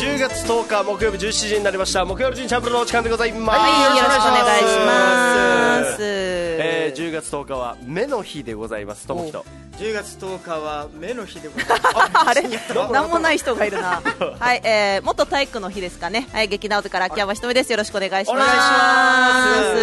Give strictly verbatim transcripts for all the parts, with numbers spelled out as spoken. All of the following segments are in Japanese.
じゅうがつとおか木曜日じゅうしちじになりました。木曜日にチャンプルのお時間でございます。 はい、よろしくお願いします。 えー、じゅうがつとおかは目の日でございます。ともきとじゅうがつとおかは目の日でございます。 あれなんもない人がいるな。はい、えー、元体育の日ですかね。はい、劇団部から秋山ひとみです。よろしくお願いします。 お願いします。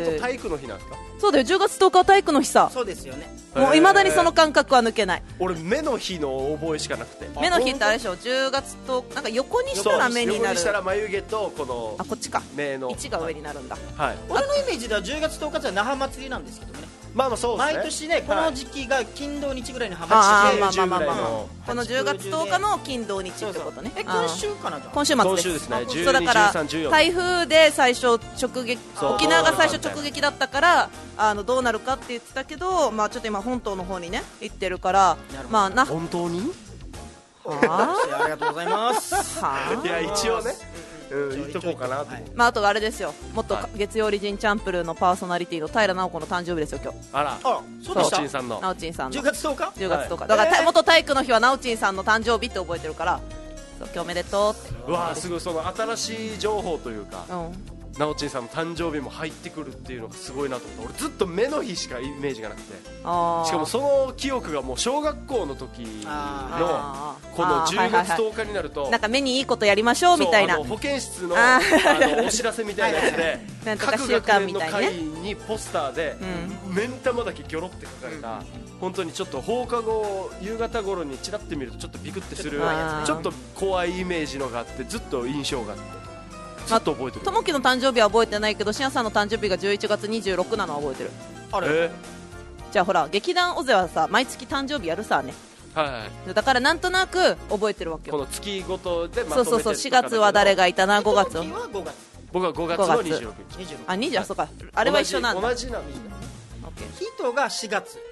元体育の日なんですか？ そうだよ、じゅうがつとおかは体育の日さ。 そうですよね。 もういまだにその感覚は抜けない。 俺目の日の覚えしかなくて。 目の日ってあれでしょ、じゅうがつとなんか横にしたら目になる。 横にしたら眉毛とこのあ、こっちか、 目のいちが上になるんだ。 はい。 俺のイメージではじゅうがつとおかは那覇祭りなんですけどね。 まあまあそうですね。 毎年ね、この時期が金土日ぐらいにハあマってーまあまあまあまあまあのこのじゅうがつとおかの金土日ってことね。 え、今週かな。じゃあ今週末です。 今週ですね。じゅうに、 そうだからじゅうさん、じゅうよん台風で最初直撃、 そう沖縄が最初直撃だったからあのどうなるかって言ってたけど、まあちょっと今本島の方にね行ってるから、まあな本当に？ はありがとうございます。 あ、 いや一応ね、うん、言っとこうかなと。 まああとあれですよ、もっとはい月曜リジンチャンプルーのパーソナリティの平直子の誕生日ですよ今日。 あら、 あ、そうでなおしたちんさんのなおちんさんのじゅうがつとおかじゅうがつとおか、 はいだから、 えー元体育の日はなおちんさんの誕生日って覚えてるから、そう今日おめでとうって。 うわーすごい、その新しい情報というか、 うんなおちんさんの誕生日も入ってくるっていうのがすごいなと思った。俺ずっと目の日しかイメージがなくて、 あーしかもその記憶がもう小学校の時のあーこのじゅうがつとおあーはいはいかになると、 はい、なんか目にいいことやりましょうみたいな。 そうあの保健室のああーのお知らせみたいなやつでなんとか各週間学年のみたいね会にポスターで目ん玉だけギョロって書かれた、本当にちょっと放課後夕方頃にちらって見るとちょっとビクってするあーちょっと怖いイメージのがあって、ずっと印象があってずっと覚えてる。 ともきの誕生日は覚えてないけど、しやさんの誕生日がじゅういちがつにじゅうろくなのは覚えてる。 あれ、 えじゃあほら、劇団オゼはさ毎月誕生日やるさね。 ーはいはい、 だからなんとなく覚えてるわけよ。 この月ごとでまとめてそうそうそう、しがつは誰がいたな、ごがつこの日はごがつ僕はごがつのにじゅうろくにち。 にじゅうろく。 あ、にじゅう、あ、そうか、あれは一緒なんだ。 同じ同じなんですね。 オッケー。 ヒートがしがつ。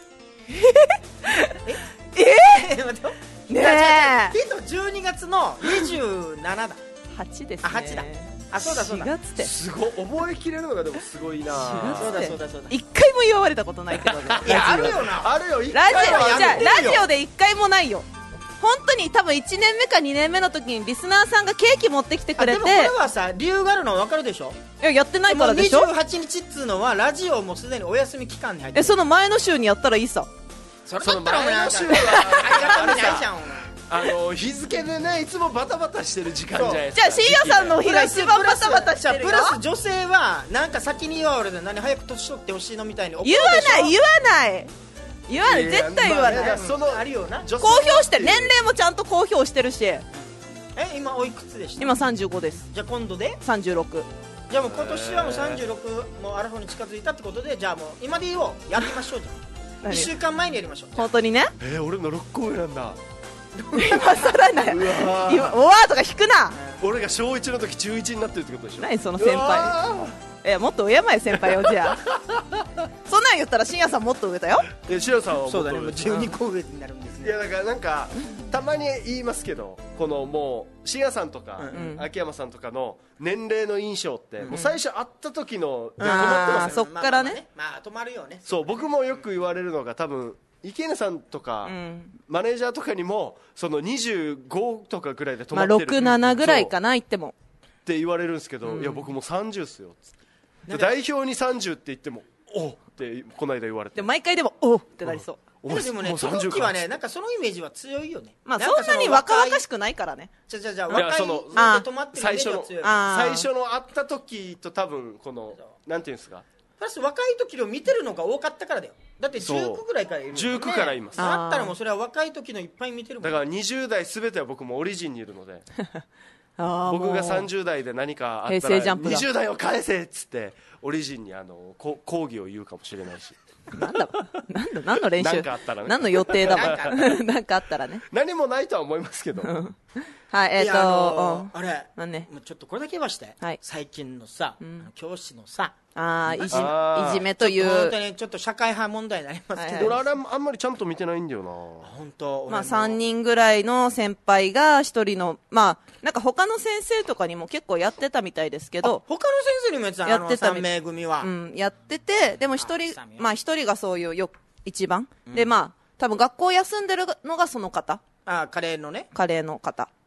ええ待ってよ。 ねえヒートじゅうにがつのにじゅうしちだ。 はちですね。 あはちだあ、そうだそうだ。 しがつってすごい覚えきれるのがでもすごいな。 そうだそうだそうだ。 一回も言われたことないけどね。 いや、あるよな。 あるよ、一ラジオ回はじゃあやってるよラジオで一回もないよ。本当に多分いちねんめかにねんめの時にリスナーさんがケーキ持ってきてくれて、 あでもこれはさ、理由があるの分かるでしょ。 いややってないからでしょ。 もうにじゅうはちにちっつうのはラジオもすでにお休み期間に入ってる。 え、その前の週にやったらいいさ。 それだったらお前なんかその前の週はありがとうないじゃんお前。 あの日付でね、いつもバタバタしてる時間じゃないですか。 じゃあ深夜さんの日が一番バタバタしてるよ。 プラス女性はなんか先に言われて何早く年取ってほしいのみたいに怒るでし言ょ。 わない言わない言わない、 いや絶対言わまあない。 ねそのあるよな。 女性公表してる、年齢もちゃんと公表してるし。 え、今おいくつでした？ 今さんじゅうごです。 じゃあ今度でさんじゅうろく。 じゃあもう今年はもうさんじゅうろくもうアラフォーに近づいたってことで、じゃあもう今で言おう、やりましょう。じゃあ何いっしゅうかんまえにやりましょう。 本当にね。 えー、俺のろっこ上なんだ。 今更ないうわー今おわーとか引くな。 俺が小いちの時中いちになってるってことでしょ。 何その先輩。 うわえ、もっと敬え先輩を。じゃあそんなん言ったら深夜さんもっと上だよ。 ーえ、シロさんはもっとそうだね、もう上ですじゅうにこ上になるんですね。 いやだからなんかたまに言いますけど、このもうシガさんとか、 うん秋山さんとかの年齢の印象って、 うんもう最初会った時ので止まってあーますよね。 そっからねまあまあまあ止まるよね。 そう、僕もよく言われるのが多分池根さんとか、 うんマネージャーとかにもそのにじゅうごとかぐらいで止まあまってる、 ろく、ななぐらいそうかな言っても。 って言われるんですけど、 うんいや僕もうさんじゅうっすよっつってなんか代表にさんじゅうって言ってもおっってこの間言われて、 で毎回でもおーってなりそう。 おでもね、 もうそのさんじゅうか時はね、なんかそのイメージは強いよね。 まあかそんなに若々しく。 くないからね。 じゃじゃじゃいや若いそので止まってるイメージは強い。 あー最初の会った時と多分このなんていうんですか、 プラス若い時を見てるのが多かったからだよ。だってじゅうきゅうぐらいからいるもんね。 じゅうきゅうからいますだったらもうそれは若い時のいっぱい見てるもん。 だからにじゅう代すべては僕もオリジンにいるのであー僕がもうさんじゅう代で何かあった平成ジャンプだらにじゅう代を返せっつってオリジンにあのこ抗議を言うかもしれないし、 なんだなんだ何の練習なんかあったらね何の予定だなんかもんなんかあったらね。 何もないとは思いますけどはい、えっ、 いやと、 あのーあれなんねもうちょっとこれだけ言わして、 はい最近のさ、 んあの教師のさ、 あーいじあーいじめという本当にちょっと社会派問題になりますけど、 はい俺あれあんまりちゃんと見てないんだよな。 本当、 まあ、さんにんぐらいの先輩がひとりの、まあ、なんか他の先生とかにも結構やってたみたいですけど、 他の先生にもやってたやってたあのさん名組は、 うん、やってて、でも一人あ、 まあ一人がそういうよ一番、で、まあ、多分学校休んでるのがその方、 あカレーのね、 カレーの方。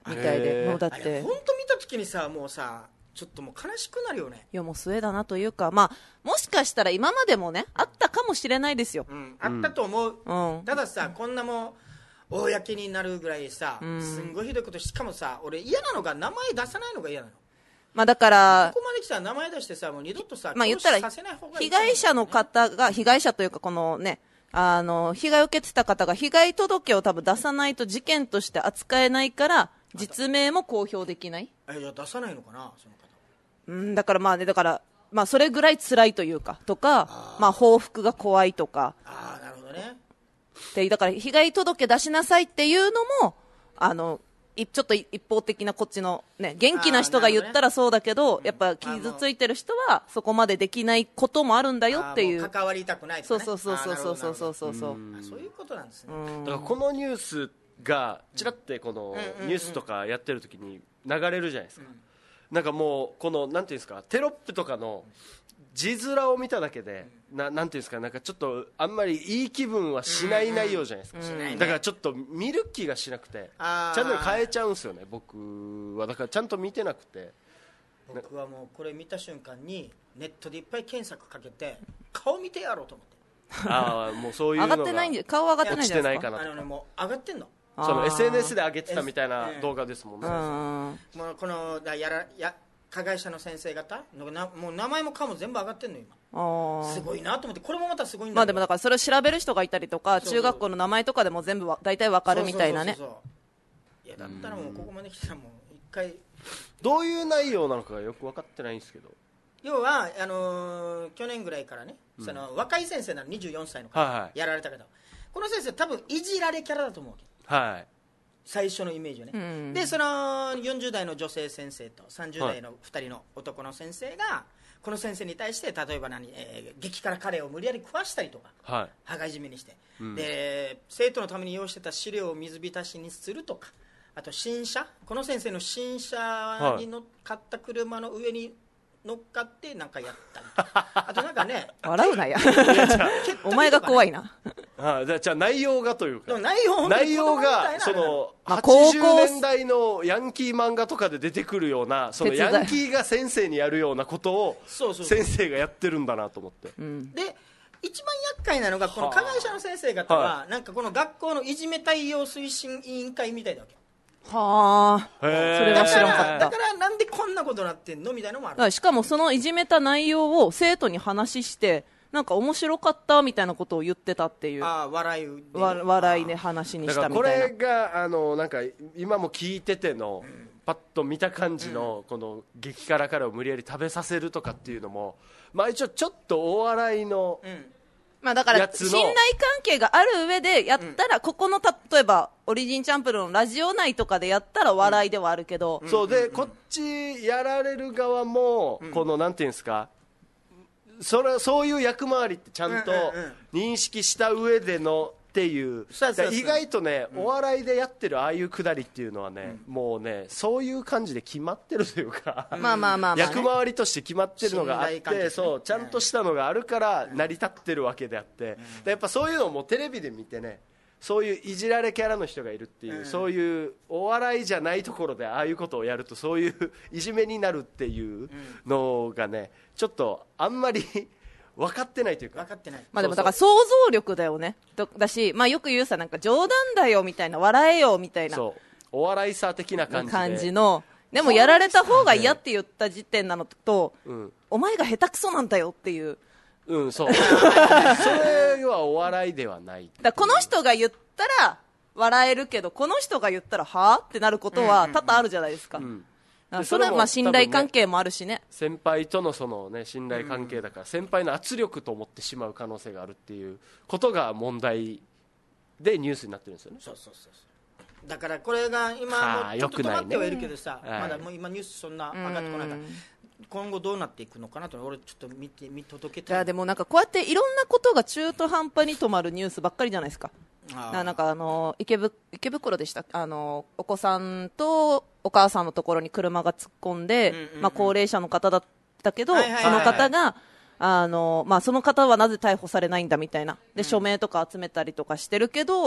みたいで、 へーもうだっあれて本当見た時にさもうさちょっともう悲しくなるよね、 いやもう末だなというか、まあ、もしかしたら今までもねあったかもしれないですよ、 うん、あったと思う、 うん、 たださこんなもう公になるぐらいさ、 うんすんごいひどいことしかもさ俺嫌なのが名前出さないのが嫌なの。 まあ、だからここまで来たら名前出してさもう二度とさ、 まあ、言ったら投資させない方がいい被害者の方が被害者というかこのねあの被害を受けてた方が被害届を多分出さないと事件として扱えないから実名も公表できない。 えいや出さないのかなその方。 うんだからまあねだからまあそれぐらい辛いというかとかまあ報復が怖いとかああなるほどね。 でだから被害届出しなさいっていうのもあのいちょっと一方的なこっちのね元気な人が言ったらそうだけど、やっぱ傷ついてる人はそこまでできないこともあるんだよっていう。 あーもう関わりたくないとかね。 そうそうそうそうそうそうそうそうそう。 あそういうことなんですね。 だからこのニュースがちらってこのニュースとかやってる時に流れるじゃないですか、なんかもうこのなんていうんですかテロップとかの字面を見ただけでななんていうんですかなんかちょっとあんまりいい気分はしない内容じゃないですか、 しないねだからちょっと見る気がしなくてチあーャンネル変えちゃうんですよね僕は。だからちゃんと見てなくて僕はもうこれ見た瞬間にネットでいっぱい検索かけて顔見てやろうと思って。 ああもうそういうのが上がってないんで顔上がってないんじゃないですか。 落ちてないかなあのねもう上がってんの。 あーその エスエヌエス で上げてたみたいな動画ですもんね、 うんもうこのだやらや加害者の先生方のなもう名前も顔も全部上がってんの今。 あーすごいなと思ってこれもまたすごいんだまあでもだからそれを調べる人がいたりとかそうそう中学校の名前とかでも全部わ大体わかるみたいなね。 そうそうそうそういやだったらもうここまで来たらもう一回どういう内容なのかがよく分かってないんですけど、 要はあのー去年ぐらいからね、その若い先生なのにじゅうよんさいの方、 はいはいやられた方この先生多分いじられキャラだと思うわけはい最初のイメージはね、 うんでそのよんじゅう代の女性先生とさんじゅう代のふたりの男の先生がこの先生に対して例えば何、えー激辛カレーを無理やり食わしたりとかはい羽交い締めにして、 うんで生徒のために用意してた資料を水浸しにするとか、あと新車この先生の新車に乗っかった車の上に乗っかってなんかやったりとかあとなんかね笑うなや蹴ったりとかねお前が怖いな。 あじゃあじゃあ内容がというかでも内容本当に内容子供みたいながそのまあ高校はちじゅうねんだいのヤンキー漫画とかで出てくるようなその手伝いヤンキーが先生にやるようなことをそうそうそう先生がやってるんだなと思ってうんで一番厄介なのがこの加害者の先生方は、 はなんかこの学校のいじめ対応推進委員会みたいだわけはあ。 へーそれは知らんかっただからなんでこんなことなってんのみたいなのもあるだからしかもそのいじめた内容を生徒に話してなんか面白かったみたいなことを言ってたっていうああ笑いでねわ笑いで話にしだからこたみたいなれがあのなんか今も聞いててのパッと見た感じのこの激辛カレーを無理やり食べさせるとかっていうのもまあ一応ちょっとお笑いのうんまあだからやつの信頼関係がある上でやったら、ここの例えばオリジンチャンプルのラジオ内とかでやったら笑いではあるけど、 そうでこっちやられる側もこのなんていうんですかそれそういう役回りってちゃんとうんうんうん認識した上でのっていうそうそうそうだから意外とねお笑いでやってるああいうくだりっていうのはねもうねそういう感じで決まってるというかまあまあまあまあ、ね、 役回りとして決まってるのがあっ信頼関係てそうちゃんとしたのがあるから成り立ってるわけであってでやっぱそういうのをもうテレビで見てねそういういじられキャラの人がいるっていう、 うんそういうお笑いじゃないところでああいうことをやるとそういういじめになるっていうのがねちょっとあんまり分かってないというか分かってないまあでもだから想像力だよねだだし、まあ、よく言うさなんか冗談だよみたいな笑えよみたいなそうお笑いさ的な感じで感じのでもやられた方が嫌って言った時点なのと、 うんお前が下手くそなんだよっていううんそうそれはお笑いではないだからこの人が言ったら笑えるけどこの人が言ったらはぁってなることは多々あるじゃないですか、 うんだからそれはまあ信頼関係もあるしね先輩とのその、ね、信頼関係だから、先輩の圧力と思ってしまう可能性があるっていうことが問題でニュースになってるんですよね。 そうそうそうそうだからこれが今はあもうちょっと止まってはいるけどさ、 よくないねまだもう今ニュースそんな上がってこないから今後どうなっていくのかなと俺ちょっと見て見届けいたいやでもなんかこうやっていろんなことが中途半端に止まるニュースばっかりじゃないですかあーななんかあの池ぶ池袋でしたあのお子さんとお母さんのところに車が突っ込んで、 うんうんうんまあ、高齢者の方だったけど、 はいはいはいその方があの、まあ、その方はなぜ逮捕されないんだみたいなで署名とか集めたりとかしてるけど、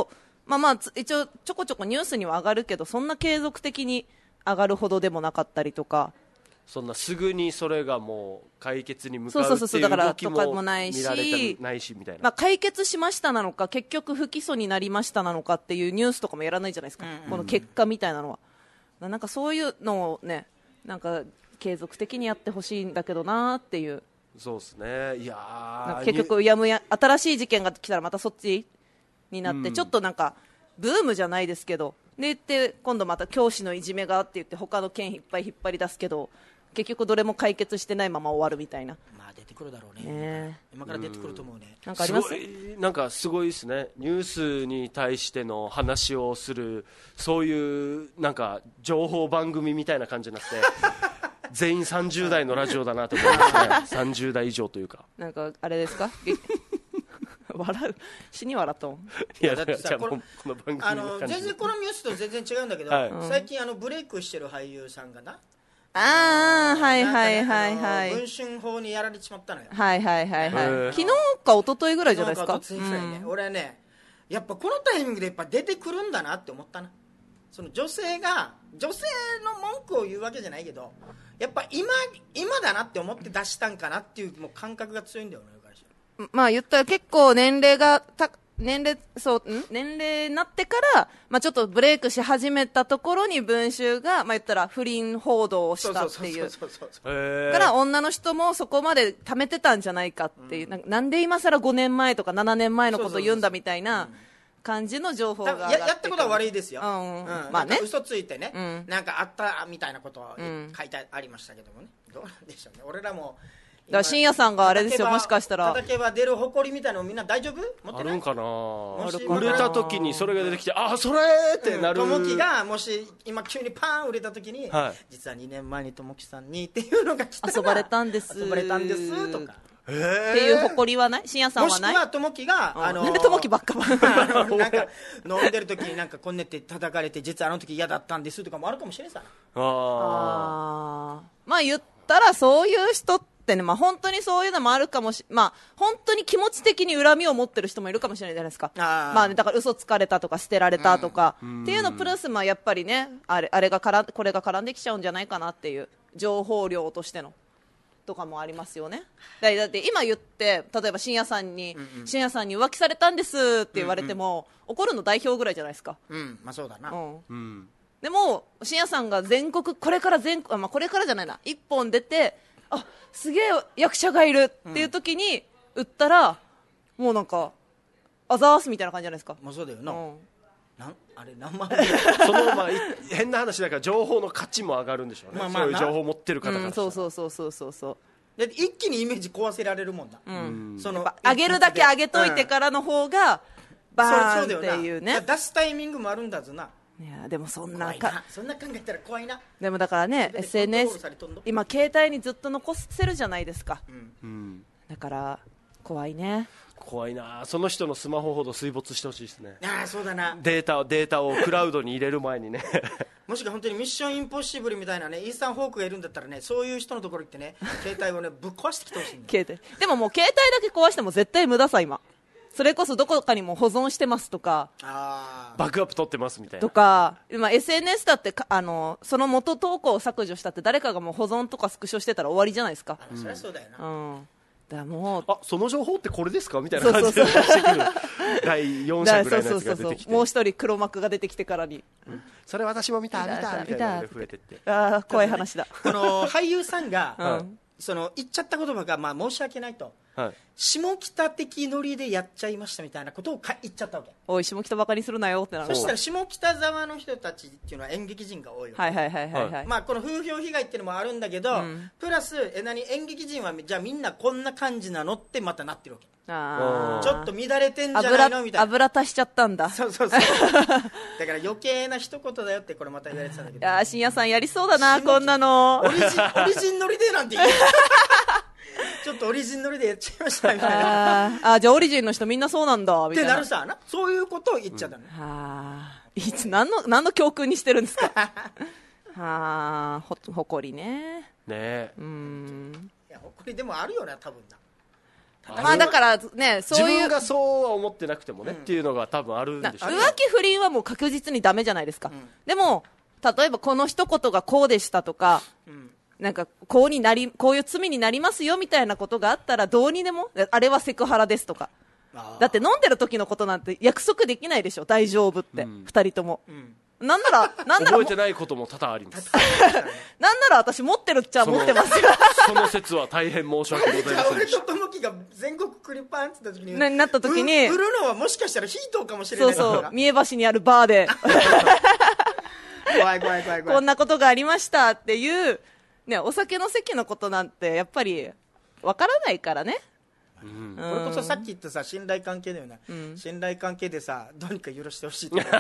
まあまあつ一応ちょこちょこニュースには上がるけど、そんな継続的に上がるほどでもなかったりとか、 そんなすぐにそれがもう解決に向かうそうっていうそうそうだから動きもとかもないし見られてないしみたいな、 まあ、解決しましたなのか結局不起訴になりましたなのかっていうニュースとかもやらないじゃないですか、 うんうん、 この結果みたいなのは。なんかそういうのをね、なんか継続的にやってほしいんだけどなっていう。 そうですね。いやなんか結局うやむや新しい事件が来たらまたそっちになって、 うんちょっとなんかブームじゃないですけどで言って今度また教師のいじめがって言って他の件いっぱい引っ張り出すけど結局どれも解決してないまま終わるみたいな。 まあ出てくるだろうね、 ね今から出てくると思うね。 なんかありますすごいなんかすごいですね。ニュースに対しての話をするそういうなんか情報番組みたいな感じになって全員さんじゅう代のラジオだなと思いますね。さんじゅう代以上というか。 なんかあれですか笑う死に笑ったもん。 いやだってさじゃあもうこのこの番組あのの感じ全然このニュースと全然違うんだけど、 はい最近あのブレイクしてる俳優さんがな、 ああはいなんかねはいはいはあのい文春法にやられちまったのよ。 はいはいはいはいへー昨日か一昨日ぐらいじゃないですか。 なんか突然ぐらいね、 うん俺はねやっぱこのタイミングでやっぱ出てくるんだなって思ったな。その女性が女性の文句を言うわけじゃないけどやっぱ今今だなって思って出したんかなっていうもう感覚が強いんだよね。 まあ言ったら結構年齢がた年齢そうん年齢になってから、まあ、ちょっとブレイクし始めたところに文集が、まあ、言ったら不倫報道をしたっていうそうそうそうそうへーから女の人もそこまで貯めてたんじゃないかっていう、なんかなんで今更ごねんまえとかななねんまえのことを言うんだみたいな感じの情報が上がってややったことは悪いですよ、 うんうんまあねなんか嘘ついてね、 うんなんかあったみたいなことはうん書いてありましたけどもね、どうなんでしょうね。俺らもだから深夜さんがあれですよ、もしかしたら叩けば出る誇りみたいなのみんな大丈夫持ってないあるんかな。 もし売れた時にそれが出てきてあそれってなる。 ともきがもし今急にパーン売れた時に、 はい実はにねんまえにともきさんにっていうのが来たら遊ばれたんです遊ばれたんですとかへーっていう誇りはない深夜さんもしくはないはともきがうんあのなんでともきばっかばあのなんか飲んでる時になんかこんねって叩かれて実はあの時嫌だったんですとかもあるかもしれんさ。 ああーまあ言ったらそういう人ってね、まあ本当にそういうのもあるかもし、まあ本当に気持ち的に恨みを持ってる人もいるかもしれないじゃないですか。 あーまあね、だから嘘つかれたとか捨てられたとか、っていうのプラスまあやっぱりね、あれ、あれがからこれが絡んできちゃうんじゃないかなっていう情報量としての。とかもありますよね。だだって今言って例えば深夜さんに、 うんうん深夜さんに浮気されたんですって言われても、怒るの代表ぐらいじゃないですか。 うんまあそうだな、 うん。 うんでも深夜さんが全国これから全国、あまあ、これからじゃないな一本出てあすげえ役者がいるっていう時に売ったら、もうなんかあざーすみたいな感じじゃないですか。 もうそうだよな、 うんなんあれ何万そのまあい変な話だから情報の価値も上がるんでしょうね。 まあまあなそういう情報を持ってる方からうん、 したらそうそうそうそうそうそうだって一気にイメージ壊せられるもんだ、 うんそのやっぱ上げるだけ上げといてからの方がバーンっていうね。 出すタイミングもあるんだぞな。 いやでもそんな怖いかなそんな考えたら怖いな。 でもだからね全てエスエヌエコントロールスされとんの今携帯にずっと残せるじゃないですか。 うんだから怖いね。 怖いな。その人のスマホほど水没してほしいですね。 ああそうだな。 データをデータをクラウドに入れる前にねもしくは本当にミッションインポッシブルみたいなねイーサン・ホークがいるんだったらねそういう人のところ行ってね携帯をねぶっ壊してきてほしいんだよ。 携帯でももう携帯だけ壊しても絶対無駄さ今。それこそどこかにも保存してますとかああバックアップ取ってますみたいなとか、今 エスエヌエス だってかあのその元投稿を削除したって誰かがもう保存とかスクショしてたら終わりじゃないですか。 そりゃそうだよな、 うんだからもうあその情報ってこれですかみたいな感じで出してくるだいよん社ぐらいのやつが出てきてもう一人黒幕が出てきてからに、 それ私も見た見たみたいなので増えてってああ怖い話だ。 この俳優さんが、 うんその言っちゃった言葉がまあ申し訳ないとはい下北的ノリでやっちゃいましたみたいなことをか言っちゃったわけ。 おい下北バカにするなよってなる。 そしたら下北沢の人たちっていうのは演劇人が多いわけ、 はいはいはいはいはい、 まあ、この風評被害っていうのもあるんだけど、 うんプラスえ何演劇人はじゃあみんなこんな感じなのってまたなってるわけ。 あーちょっと乱れてんじゃないのみたいな。 油油足しちゃったんだ。 そうそうそうだから余計な一言だよってこれまた言われてたんだけど、 いやー深夜さんやりそうだな下北こんなの。 オリジンオリジンノリでなんて言うちょっとオリジンノリでやっちゃいましたみたいなあーあーじゃあオリジンの人みんなそうなんだったてみいな。 なるさなそういうことを言っちゃったの、 あーいつ何の何の教訓にしてるんですか。あーほ誇りね。 ねえうーんいやこれでもあるよな多分なまあだからね、そういう自分がそうは思ってなくてもね、うん、っていうのが多分あるんでしょうね。 浮気不倫はもう確実にダメじゃないですか、うん、でも例えばこの一言がこうでしたとか、うん、なんかこうになりこういう罪になりますよみたいなことがあったらどうにでも、あれはセクハラですとか、だって飲んでる時のことなんて約束できないでしょ、大丈夫って、うん、ふたりとも、うんなんなら、なんなら覚えてないことも多々ありますなんなら私持ってるっちゃ持ってますよその説は大変申し訳ございません。 俺と友樹が全国クリパンって言った時にななった時に売るのはもしかしたらヒートかもしれないそうそう、三重橋にあるバーで怖い怖い怖い怖いこんなことがありましたっていう、ね、お酒の席のことなんてやっぱりわからないからね。 うん、これこそさっき言ったさ信頼関係だよね、うん、信頼関係でさどうにか許してほしいって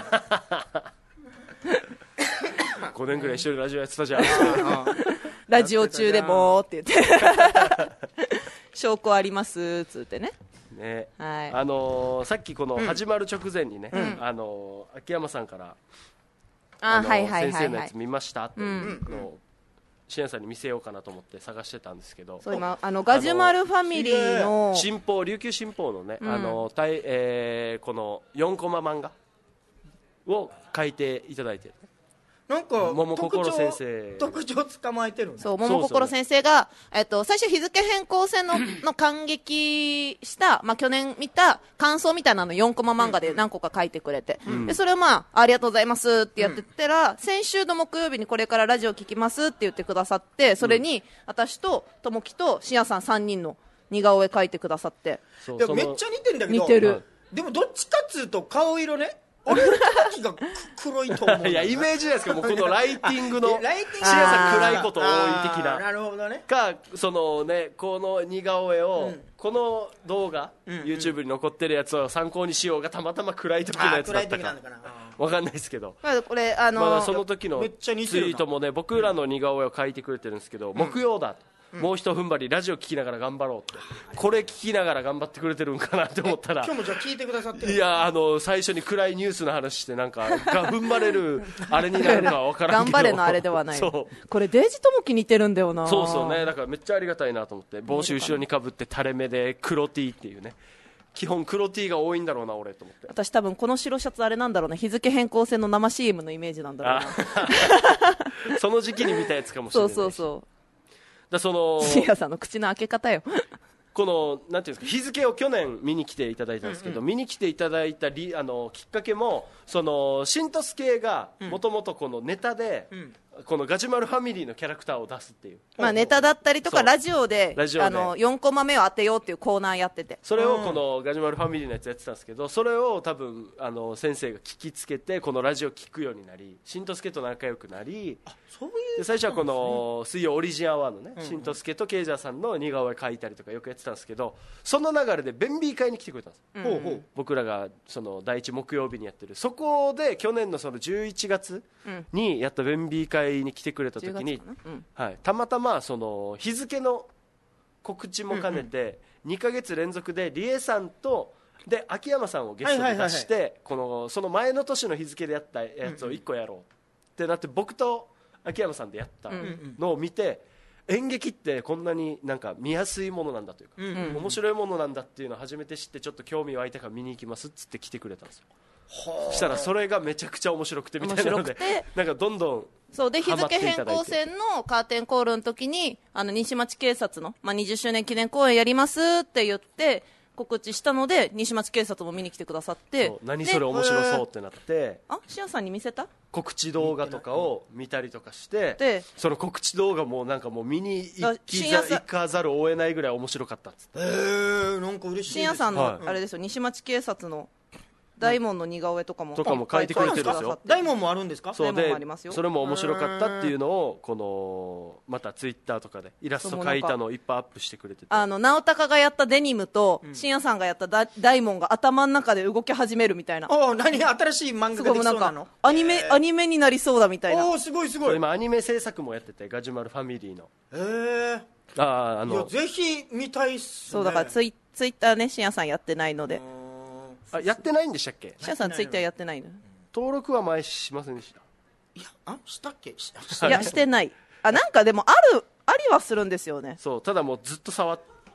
ごねんぐらい一緒にラジオやってたじゃんラジオ中でもって言って証拠ありますつってねね、 はい、 あのー、さっきこの始まる直前にね、うん、あのー、秋山さんからあ、はいはいはいはい、 先生のやつ見ましたっていうのをシエンさんに見せようかなと思って探してたんですけど、 そう今あのガジュマルファミリーの新報琉球新報のね、うん、あのたい、えー、このよんコマ漫画を書いていただいてる、 なんか桃心先生特徴捕まえてるね。 そう桃心先生が、えっと、最初日付変更線のの感激した、まあ、去年見た感想みたいなのよんコマ漫画で何個か書いてくれて、うん、でそれを、まあ、ありがとうございますってやってたら、うん、先週の木曜日にこれからラジオ聞きますって言ってくださって、それに私と友樹としやさんさんにんの似顔絵描いてくださって、 いやめっちゃ似てるんだけど、 似てる、 でもどっちかっつうと顔色ね、俺の時が黒いと思う。 いやイメージじゃないですか、もうこのライティングのライティングシエンさん暗いこと多い的な、 なるほどね、 かそのねこの似顔絵を、うん、この動画、うんうん、YouTube に残ってるやつを参考にしようがたまたま暗い時のやつだったかわかんないですけど、 これあのー、 まだその時のツイートもね僕らの似顔絵を描いてくれてるんですけど、うん、木曜だと、うん、もう一踏ん張りラジオ聞きながら頑張ろうって、これ聞きながら頑張ってくれてるんかなって思ったら、 今日もじゃあ聞いてくださってる。 いやあの最初に暗いニュースの話してなんかが踏ん張れるあれになるかは分からんけど頑張れのあれではないそうこれデイジともき似てるんだよな。 そうそうね、だからめっちゃありがたいなと思って、帽子後ろにかぶって垂れ目で黒 T っていうね、基本黒 T が多いんだろうな俺と思って、 私多分この白シャツあれなんだろうな、日付変更線の生 シーエム のイメージなんだろうなその時期に見たやつかもしれないし、 そうそうそうだそのシアさんの口の開け方よこのなんていうんですか、日付を去年見に来ていただいたんですけど、うんうん、見に来ていただいたりあのきっかけも、そのシントス系がもともとこのネタで、うん、このガジュマルファミリーのキャラクターを出すっていう、 まあ、ネタだったりとかラジオであのよんコマ目を当てようっていうコーナーやってて、 それをこのガジュマルファミリーのやつやってたんですけど、それを多分あの先生が聞きつけてこのラジオ聞くようになり、シントスケと仲良くなり、 あそういうで最初はこの水曜オリジンアワーのね、うんうん、シントスケとケイジャーさんの似顔絵描いたりとかよくやってたんですけど、その流れでベンビー会に来てくれたんです、うんうん、僕らがその第一木曜日にやってる、そこで去年のそのじゅういちがつにやったベンビー会に来てくれた時に、うんはい、たまたまその日付の告知も兼ねてにかげつ連続でリエさんとで秋山さんをゲストで出して、このその前の年の日付でやったやつをいっこやろうってなって、僕と秋山さんでやったのを見て、演劇ってこんなになんか見やすいものなんだというか、うんうん、面白いものなんだっていうのを初めて知って、ちょっと興味湧いたから見に行きますっつって来てくれたんですよ。そしたらそれがめちゃくちゃ面白くてみたいなので、なんかどんどんそうで日付変更線のカーテンコールの時にあの西町警察の、まあ、にじゅっしゅうねん記念公演やりますって言って告知したので、西町警察も見に来てくださって、 何それ面白そうってなって、 あシアンさんに見せた告知動画とかを見たりとかして、でその告知動画もなんかもう見に行きざ行かざるを得ないぐらい面白かったっつって、 えー、なんか嬉しいです。 深夜さんのあれですよ、はい、西町警察の大門の似顔絵とかも、 とかも書いてくれてるんですよ。 大門もあるんですか？ そうで、それも面白かったっていうのをこのまたツイッターとかでイラスト描いたのをいっぱいアップしてくれてて、 あの直高がやったデニムと深夜さんがやった大門が頭の中で動き始めるみたいな。 お何新しい漫画ができそうなの？ アニメアニメになりそうだみたいな。 おすごいすごい。 今アニメ制作もやってて、ガジュマルファミリーの。 へえ。 ああのいやぜひ見たいっすね。 そうだからツイツイッターね、深夜さんやってないので。 あやってないんでしたっけ？ シャさんツイッターやってないの？ 登録は前しませんでした？ いやあしたっけ？しいやしてない。あなんかでもあるありはするんですよね。 そうただもうずっと触っ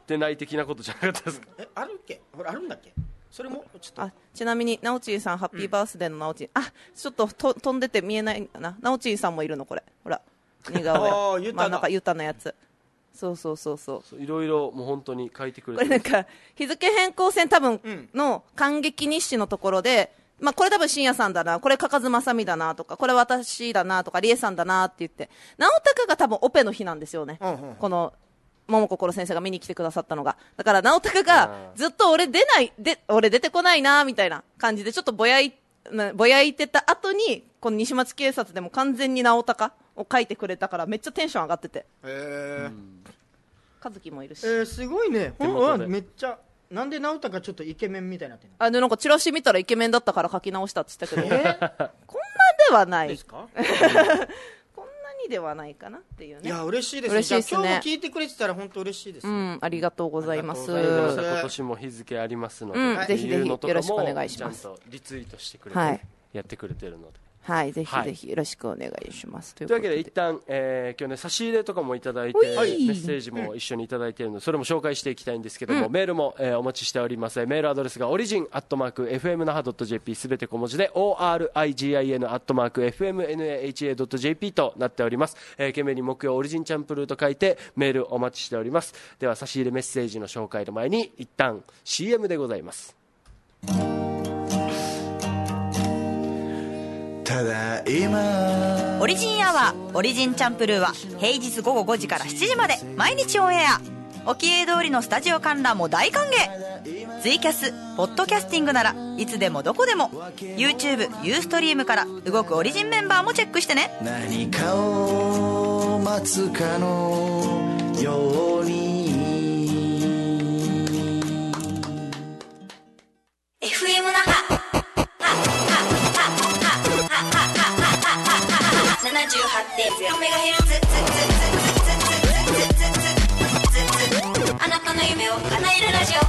ってない的なことじゃなかったですか？ えあるっけほらあるんだっけそれもちょっとあちなみになおちんさんハッピーバースデーのなおちん、あちょっとと飛んでて見えないな、なおちんさんもいるのこれほら似顔絵あーユタだ真ん中ユタのやつ、そうそうそうそうそういろいろもう本当に書いてくれてこれなんか日付変更線多分うんの感激日誌のところで、まあ、これ多分深夜さんだな、これかかずまさみだなとか、これ私だなとかりえさんだなって言って、直隆が多分オペの日なんですよね、 うんうんこの桃心先生が見に来てくださったのが。だから直隆がずっと俺出ないで俺出てこないなみたいな感じでちょっとぼやいなぼやいてた後にこの西町警察でも完全に直隆を書いてくれたからめっちゃテンション上がってて、 へ和樹もいるし、 えー、すごいねほん手元でわめっちゃなんで直隆ちょっとイケメンみたいになってるのあでなんかチラシ見たらイケメンだったから書き直したって言ったけど、こんなではないですかこんなにではないかなっていうね。 いや嬉しいですね嬉しいですねじゃあ今日も聞いてくれてたら本当嬉しいです、 うんありがとうございます。 ありがとうございます今年も日付ありますので、 うんっていうのとかもぜひぜひよろしくお願いしますちゃんとリツイートしてくれて、 はいやってくれてるので。 はいぜひぜひよろしくお願いします。というというわけでこと一旦、えー今日ね差し入れとかもいただいて、 ほいメッセージも一緒にいただいているのでそれも紹介していきたいんですけども、メールも、えーお待ちしております。メールアドレスがオリジンアットマーク エフエムナハドットジェーピー すべて小文字で オーアールアイジーアイエヌ アットマーク エフエムエヌエーエイチエー ドット ジェーピー となっております。えー、懸命に木曜オリジンチャンプルーと書いてメールお待ちしております。では差し入れメッセージの紹介の前に一旦 シーエム でございます。 ただいまオリジンアワーオリジンチャンプルーは平日午後ごじからしちじまで毎日オンエア。おきえ通りのスタジオ観覧も大歓迎。ツイキャスポッドキャスティングならいつでもどこでも YouTube ユーストリームから動くオリジンメンバーもチェックしてね。 何かを待つかのようにエフエム 那覇ななじゅうはちてんゼロメガヘルツあなたの夢を叶えるラジオ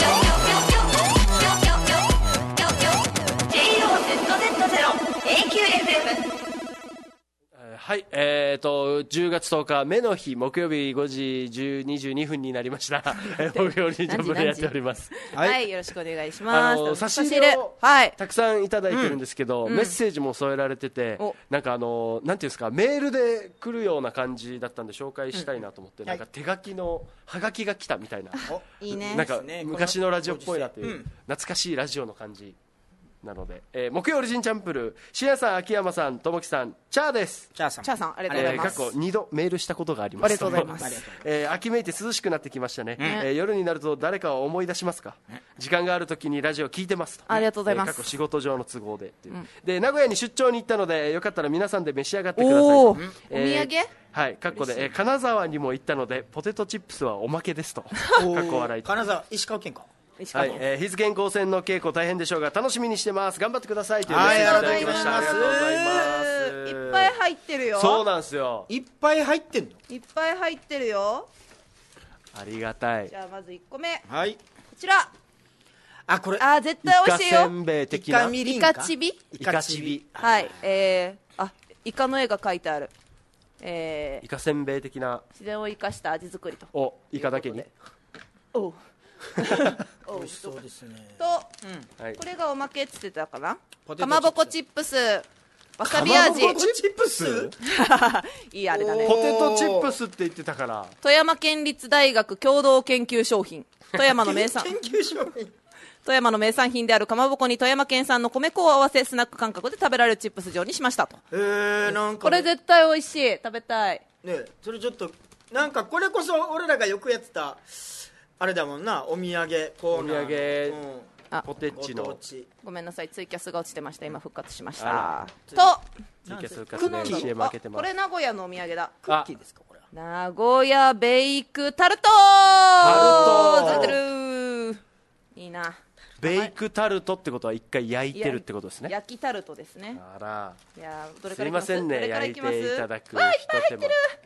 ジェイオーゼットゼットゼロ エーキューエフエム。 はい、えーと、じゅうがつとおか、目の日、木曜日ごじにじゅうにふんになりました。えー木曜日ジャンプでやっております。 はい、 はいよろしくお願いしあます。 の差し入れをはいたくさんいただいてるんですけど、メッセージも添えられてて、 おなんかあのなんていうんですか、メールで来るような感じだったんで紹介したいなと思って、なんか手書きのハガキが来たみたいな、 いいねなんかですね昔のラジオっぽいなという、 うん懐かしいラジオの感じなので、えー木曜オリジンチャンプルー、しやさん、秋山さん、ともきさん、チャーです。 チャーさんチャーさんありがとうございます。 えー過去にどメールしたことがあります。 ありがとうございますありがとうえー秋めいて涼しくなってきましたね、えー夜になると誰かを思い出しますか、時間があるときにラジオ聞いてますと。 ありがとうございますえー過去仕事上の都合でっていう、で名古屋に出張に行ったのでよかったら皆さんで召し上がってくださいと。 おお、 えーお土産はい、かっこで、えー金沢にも行ったのでポテトチップスはおまけですと。かっこ笑いと。 金沢石川県かはい石川、 えー、日付変更線の稽古大変でしょうが楽しみにしてます、頑張ってくださいというメッはいセージいただきました。あありがとうりがとうございございますます。 いっぱい入ってるよ。 そうなんですよ、 いっぱい入ってんのいっぱい入ってるよ。 ありがたい。 じゃあまずいっこめ、こはいちら。 あこれあー絶対美味しいよ。 イカせんべいイ的なカみりイんかカチビ。 イカチビはい、えー、あイカの絵が描いてある。えーイカせんべい的な、 自然を生かした味作りと。 おイカだけに、 おうおう美味しそうですねと、 はいこれがおまけっつってたかな。 ポテトかまぼこチップス、わさび味。 かまぼこチップスいいあれだねポ。テトチップスって言ってたから富山県立大学共同研究商品。富山の名産研究商品富山の名産品であるかまぼこに富山県産の米粉を合わせスナック感覚で食べられるチップス状にしましたと。 えー、なんかこれ絶対美味しい、食べたい。 ねそれちょっとなんかこれこそ俺らがよくやってたあれだもんな、お土産コーナーのお土産うんあポテッチのご当地ごめんなさい、ツイキャスが落ちてました。今復活しましあた。 らと、 ツイキャス復ク活でッキーシーエム 開けてあこます。 れ名古屋のお土産だ。 クッキーですかこれは名古屋ベイクタルトタルトついてるいいな。 ベイクタルトってことは一回焼いてるってことですね。 焼きタルトですね。 あら、 いやーどれすからいきますいませんね、 どれから焼いいきますていただくわあいっぱい入ってる。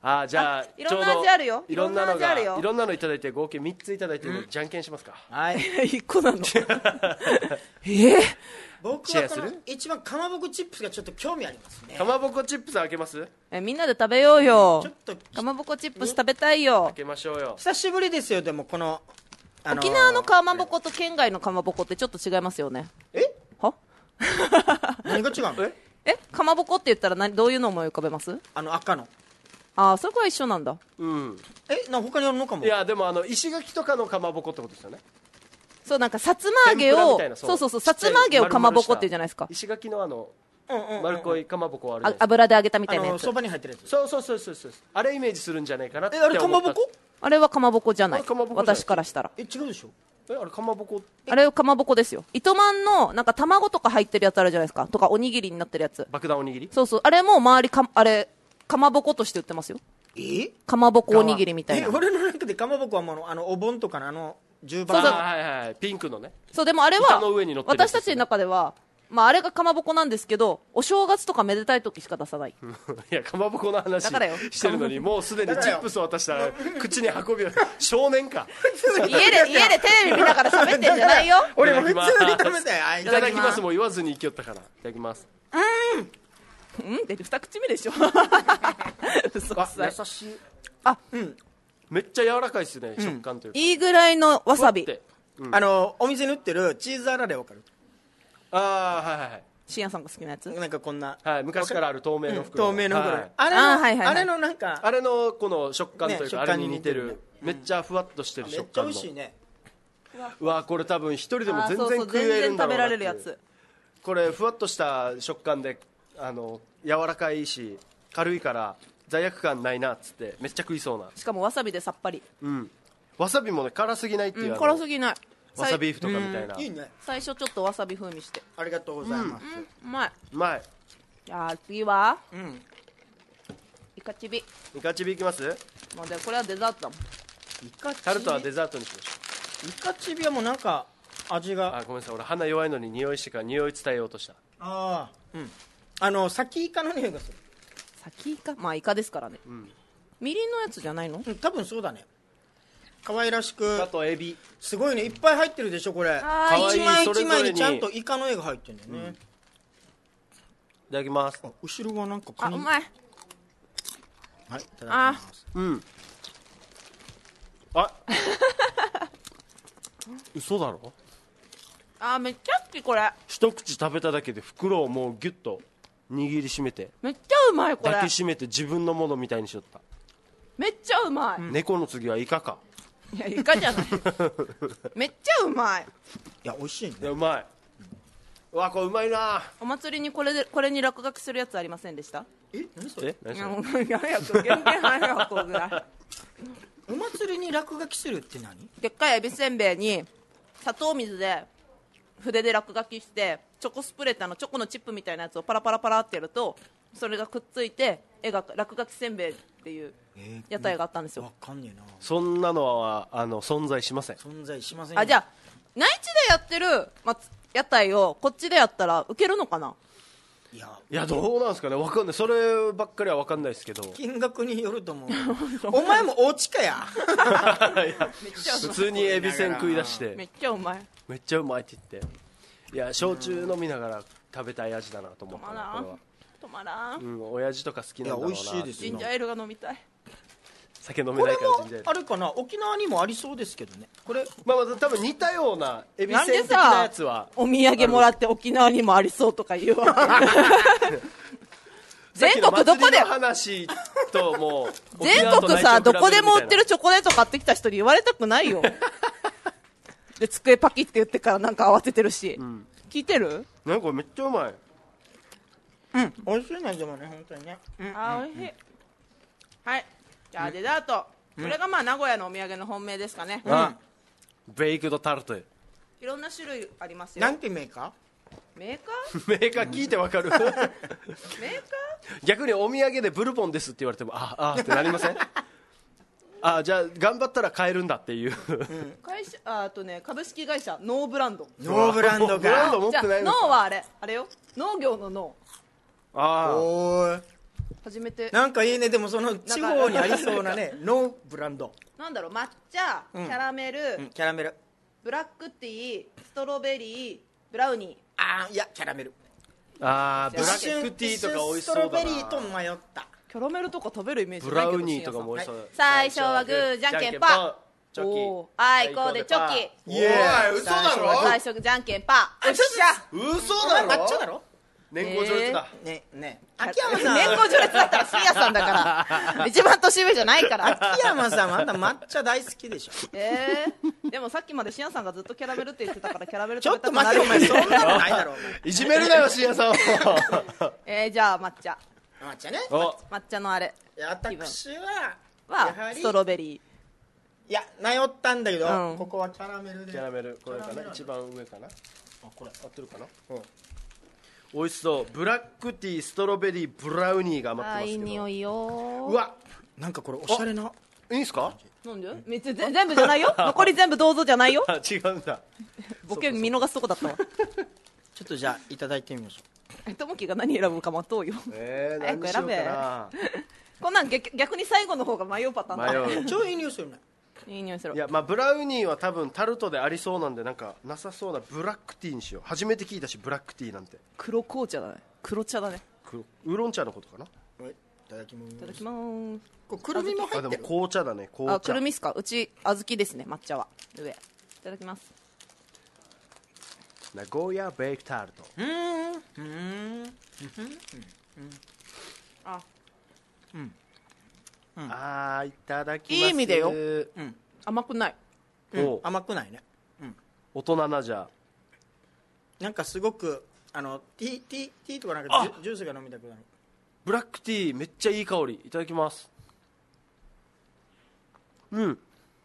あーじゃああいろんなちょうど味あるよいろんなのいろんな味あるよがいろんなのいただいて合計みっついただいてるじゃんけんしますか。 はいいっこなのえー、 僕はこのシェアする一番かまぼこチップスがちょっと興味ありますね。 かまぼこチップス開けます？ えみんなで食べようよちょっとかまぼこチップス食べたいよ開けましょうよ。 久しぶりですよ。でもこの、あのー沖縄のかまぼこと県外のかまぼこってちょっと違いますよね。 えは何が違うの？ ええかまぼこって言ったら何どういうのを思い浮かべます？ あの赤のああそれは一緒なんだ。 うんえな他にあるのかも。 いやでもあの石垣とかのかまぼこってことですよね。 そうなんかさつま揚げ天ぷらみをたいなそうそうそうさつま揚げをかまぼこっていうじゃないですか。 石垣のあのうんうんうんうん丸っこいかまぼこあるじゃないですか。 あ油で揚げたみたあいなやつ。 のそばに入ってるやつ。 そうそうそうそうそうあれイメージするんじゃないかなってえ思った。 あれかまぼこ？ あれはかまぼこじゃないあれかまぼこじゃない私からしたらえ違うでしょ。 えあれかまぼこあれはかまぼこですよ。糸満のなんか卵とか入ってるやつあるじゃないですかとかおにぎりになってるやつ。 爆弾おにぎり。 そうそうあれも周りかあれかまぼことして売ってますよ。 えかまぼこおにぎりみたいな。 え俺の中でかまぼこはもうあのお盆とかのあの十番そうそうあーはいはいピンクのね。 そうでもあれ板のは上に乗ってるやつ私たちの中ではまああれがかまぼこなんですけどお正月とかめでたい時しか出さない。 いやかまぼこの話だからよしてるのにもうすでにチップスを渡したら口に運び少年か。 家で家でテレビ見ながら喋ってんじゃないよ。 俺も普通にいただきます食べたよ。あいただきますもう言わずに生きよったから。いただきます。 うんって二口目でしょ。嘘くさい。 優しい。 あめっちゃ柔らかいですね食感というか。 いいぐらいのわさびふわってあのお店に売ってるチーズあられわかる？ ああはいはいしんやさんが好きなやつ。 なんかこんなはい昔からある透明の袋。 透明の袋、 はいあれのあーはいはいはいあれのなんかあれのこの食感というねかあれに似て食感に似るめっちゃふわっとしてるめっちゃ食感の。 美味しいね。 うわこれ多分一人でも全あーそうそう然食えるんだろうな全然食べられるやっていうつ。 これふわっとした食感であの柔らかいし軽いから罪悪感ないなっつってめっちゃ食いそうな。 しかもわさびでさっぱり。 うんわさびもね辛すぎないっていうう、 んあの辛すぎない。 わさビーフとかみたいな。 いいね。 最初ちょっとわさび風味して。 ありがとうございます。 うまい。 うまい。 じゃあ次はうん。 イカチビ。 イカチビいきます？ もうでこれはデザートだもん。 イカチビタルトはデザートにしましょイカチビはもうなんか味う。 があごめんなさい俺鼻弱いのに匂いしてから匂い伝えようとした。 ああうんあのサキイカの匂いがする。 先イカまあイカですからね。みりんのやつじゃないの？ うん多分そうだね。可愛らしくあとエビ。 すごいねいっぱい入ってるでしょこれ。 あー一枚それぞれに一枚にちゃんとイカの絵が入ってるんだよね。 いただきます。 あ後ろはなんかカニあうまい。 はいいただきます。 うん。あ嘘だろ。 あーめっちゃ好きこれ。 一口食べただけで袋をもうギュッと握りしめてめっちゃうまいこれ抱。きしめて自分のものみたいにしよった。 めっちゃうまい。 猫の次はイカか。 いやイカじゃない。めっちゃうまい。 いや美味しいねい。やうまい。うわこれうまいな。 お祭りにこれでこれに落書きするやつありませんでした？ え何それえ？何いやそれ？ もうやめやと原型早くぐらい。 お祭りに落書きするって何？ でっかいエビせんべいに砂糖水で筆で落書きしてチョコスプレーってあのチョコのチップみたいなやつをパラパラパラってやるとそれがくっついて絵が落書きせんべいっていうえ屋台があったんですよ。 わかんねえな。 そんなのはあの存在しません。 存在しませんよ。 あじゃあ内地でやってる、ま、屋台をこっちでやったらウケるのかな。 いやいやどうなんですかねわかんないそればっかりはわかんないですけど。 金額によると思う。お前もお家かや。 いや普通にエビせん食い出してめっちゃうまい。 めっちゃうまいって言っていや焼酎飲みながら食べたい味だなと思っ止まらんたなこれは。 止まらん。 うん親父とか好きなんだろうな。 いや美味しいですよジンジャーエールが飲みたい。 酒飲めこれないからもジンジャーエールあれかな沖縄にもありそうですけどね。これまあまあ多分似たようなエビなんでせん的なさやつはお土産もらって沖縄にもありそうとか言うわけ。全国どこでさっきの祭りの話ともう全国さどこでも売ってるチチョコレート買ってきた人に言われたくないよ。で机パキって言ってからなんか慌ててるし、聞いてる？ なんかめっちゃうまい。 うん美味しいねでもね本当にね。うんあー美味しい。はいじゃあデザート、これがまあ名古屋のお土産の本命ですかね。 あベイクドタルト。 いろんな種類ありますよ。 なんてメーカメーカー？ メーカー聞いてわかるメーカー？ 逆にお土産でブルボンですって言われてもああってなりません？あじゃあ頑張ったら買えるんだっていう、 会社ああとね株式会社ノーブランド。 ー？ノーブランドブランドか。 じゃあ持ってないのか。 ノーはあれあれよ農業のノああおーい。 初めてなんかいいね。でもその地方にありそうなねノーブランド、 なんだろう、抹茶、 うんキャラメル、 うん、キャラメル。 ブラックティー、ストロベリー、ブラウニあーいやキャラメル。 あーブラ一瞬ックティーとか美味しストそうだな。 ロベリーと迷った。 ー。キャラメルとか食べるイメージブないけど。 ラウニーとかも美味しそうだ。 最初はグー、じゃんけんパチョキおーあいこでチョキ。 イエーイ。嘘だろ。 最初じゃんけんパー。 よっしゃ。 嘘お前だろ。 抹茶だろ。 年功序列だ。 ねね秋山さん。 年功序列だったら深夜さんだから一番年上じゃないから秋山さんはあんた抹茶大好きでしょ。 えー、でもさっきまで深夜さんがずっとキャラメルって言ってたからキャラメルちょ食べたくなるっと待って、お前そんなのないだろお前。 いじめるなよ深夜さんを。 えー、じゃあ抹茶抹茶ね。 お抹茶のあれいや私ははやはりストロベリいや迷ったんだけど、 うんここはキャラメルで。 キャラメルこれかな、一番上かな。 あこれ合ってるかな。 うん美味しそう。ブラックティー、ストロベリー、ブラウニーがー。あーいい余ってますけど。 匂いよー。 うわ、 なんかこれおしゃれな。 いいんすか。 なんでめっちゃぜ全部じゃないよ残り全部どうぞじゃないよあ、違うんだ。 ボケ見逃すとこだったわ。 ちょっとじゃあいただいてみましょえともきが何選ぶか待とうよ。 えー、 早何にしようく選べかな。 こんなん逆逆に最後の方が迷うパターンだ。 迷うう。超いい匂いするね。 いい匂いする。 いや、まあブラウニーは多分タルトでありそうなんで、なんかなさそうなブラックティーにしよう。初めて聞いたし、ブラックティーなんて。 黒紅茶だね。黒茶だね。 黒ウーロン茶のことかな。 はいいただきます。 いただきます。 これくるみも入あ、でもってる。 紅茶だね。紅茶。 あ、くるみっすか。うち小豆ですね。抹茶は上。いただきます。 名古屋ベイクタルト。 うーんうーんあ、 あー、いただきます。 いい意味でようん甘くない。 おう甘くないね。 大人なじゃあ。 なんかすごくあのティーティーティーとかなんかジュジュースが飲みたくなる。 ブラックティーめっちゃいい香り。いただきます。うん。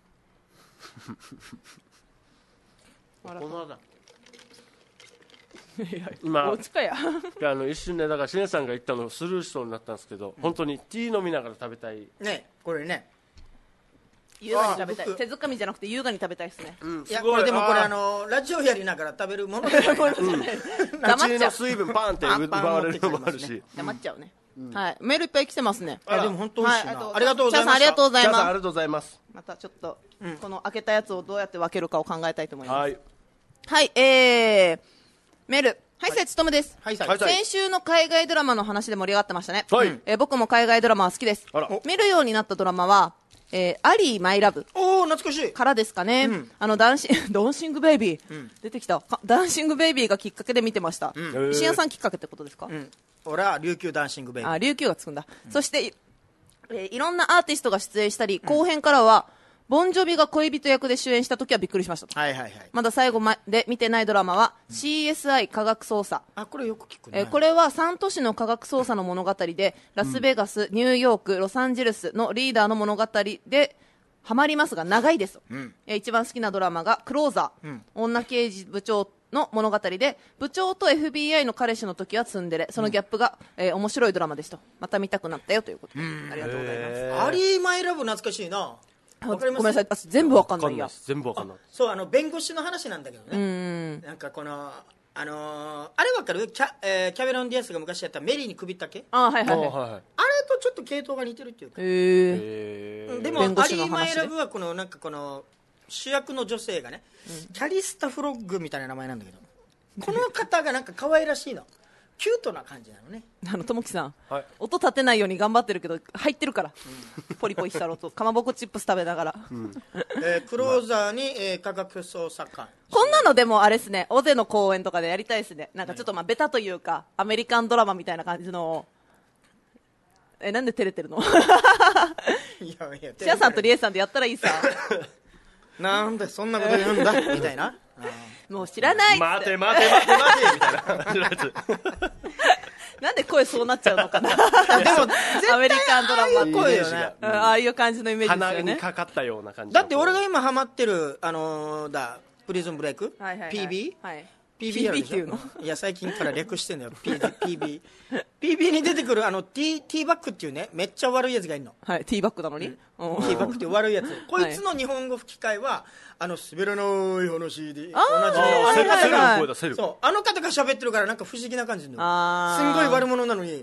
あら大人だ。 いや今おうちかや。 いや、あの一瞬ね、だからしねさんが言ったのをスルーしそうになったんですけど、本当にティー飲みながら食べたい。 ねこれね。 優雅に食べたい。 あ僕手づかみじゃなくて優雅に食べたいですね。 うんいやこれでもこれあのラジオやりながら食べるものじゃないな。 黙っちゃう。 口の水分パンって奪われるのもあるし。 黙っちゃうね。はい。メールいっぱい来てますね。 あでも本当美味しいはな。ありがとうございます。 チャーさんありがとうございます。 じゃあさんありがとうございます。 またちょっとこの開けたやつをどうやって分けるかを考えたいと思います。 はい。 はい、えー、メール。はい、せつとむです。 はいさはい先週の海外ドラマの話で盛り上がってましたね。 はいうんえー僕も海外ドラマは好きですあら。 見るようになったドラマは、えー、アリー・マイ・ラブおお懐かしい。 からですかね。 うんあのダンシンダンシング・ベイビー、出てきた。かダンシング・ベイビーがきっかけで見てました。 ん石屋さんきっかけってことですか？ うん。俺は琉球ダンシングベイビー。 あ、琉球がつくんだ。そして、えーいろんなアーティストが出演したり、後編からは、ボンジョビが恋人役で主演した時はびっくりしましたと。 はいはいはい。 まだ最後まで見てないドラマは、シーエスアイ 科学捜査。 あこれよく聞くね。 えーこれはさん都市の科学捜査の物語で、ラスベガス、ニューヨーク、ロサンゼルスのリーダーの物語で、ハマりますが長いですと、 んえー一番好きなドラマがクローザー、 ん女刑事部長の物語で、部長と エフビーアイ の彼氏の時はツンデレ、そのギャップが、えー面白いドラマですと。また見たくなったよということで、ありがとうございます。 アリーマイラブ懐かしいな。 あわかりますごめんなさい、私全部わかんないやわかんないで。す。全部わかんない。 そうあの弁護士の話なんだけどうね。 ん。 なんかこのあのーあれわかるキャ、えーキャメロン・ディアスが昔やったメリーに首ったけ。 あ、はいはいはい。 あはいはい。 あれとちょっと系統が似てるっていうか。 へー。 えーでも弁護アリー・士の話でマイラブはこのなんかこの主役の女性がね、キャリスタ・フロッグみたいな名前なんだけど、この方がなんか可愛らしいの、キュートな感じなのね。 あの、ともきさん、 はい音立てないように頑張ってるけど、入ってるから。ポリポリしたろと、かまぼこチップス食べながら。 えークローザーに、えー科学捜査官。 こんなのでもあれですね、尾瀬の公演とかでやりたいですね。なんかちょっとまあベタというか、アメリカンドラマみたいな感じのを。え、なんで照れてるの？ いやいや、 シアさんとリエさんでやったらいいさ。 なんでそんなこと言うんだみたいな。 もう知らないっつって待て待て待て待てみたいな感じのやつ。 なんで声そうなっちゃうのかな。 でもアメリカンドラマって。 声よねイメージがうんああいう感じのイメージです鼻よね。 にかかったような感じ。 だって俺が今ハマってるあのーだプリズンブレイク、 はいはいはいピービー、 はい。 ピービー あるでしょピービー っていうのいや最近から略してんだよ ピービー ピービー に出てくるあのティーティーバックっていうねめっちゃ悪いやつがいるの。 はい、ティーバッグなのに。うんティーバックっていう悪いやつ、こいつの日本語吹き替えはあの滑らない話であー同じのはいはいはいセルセルの声だセル。 そうあの方が喋ってるからなんか不思議な感じのあーすんごい悪者なのに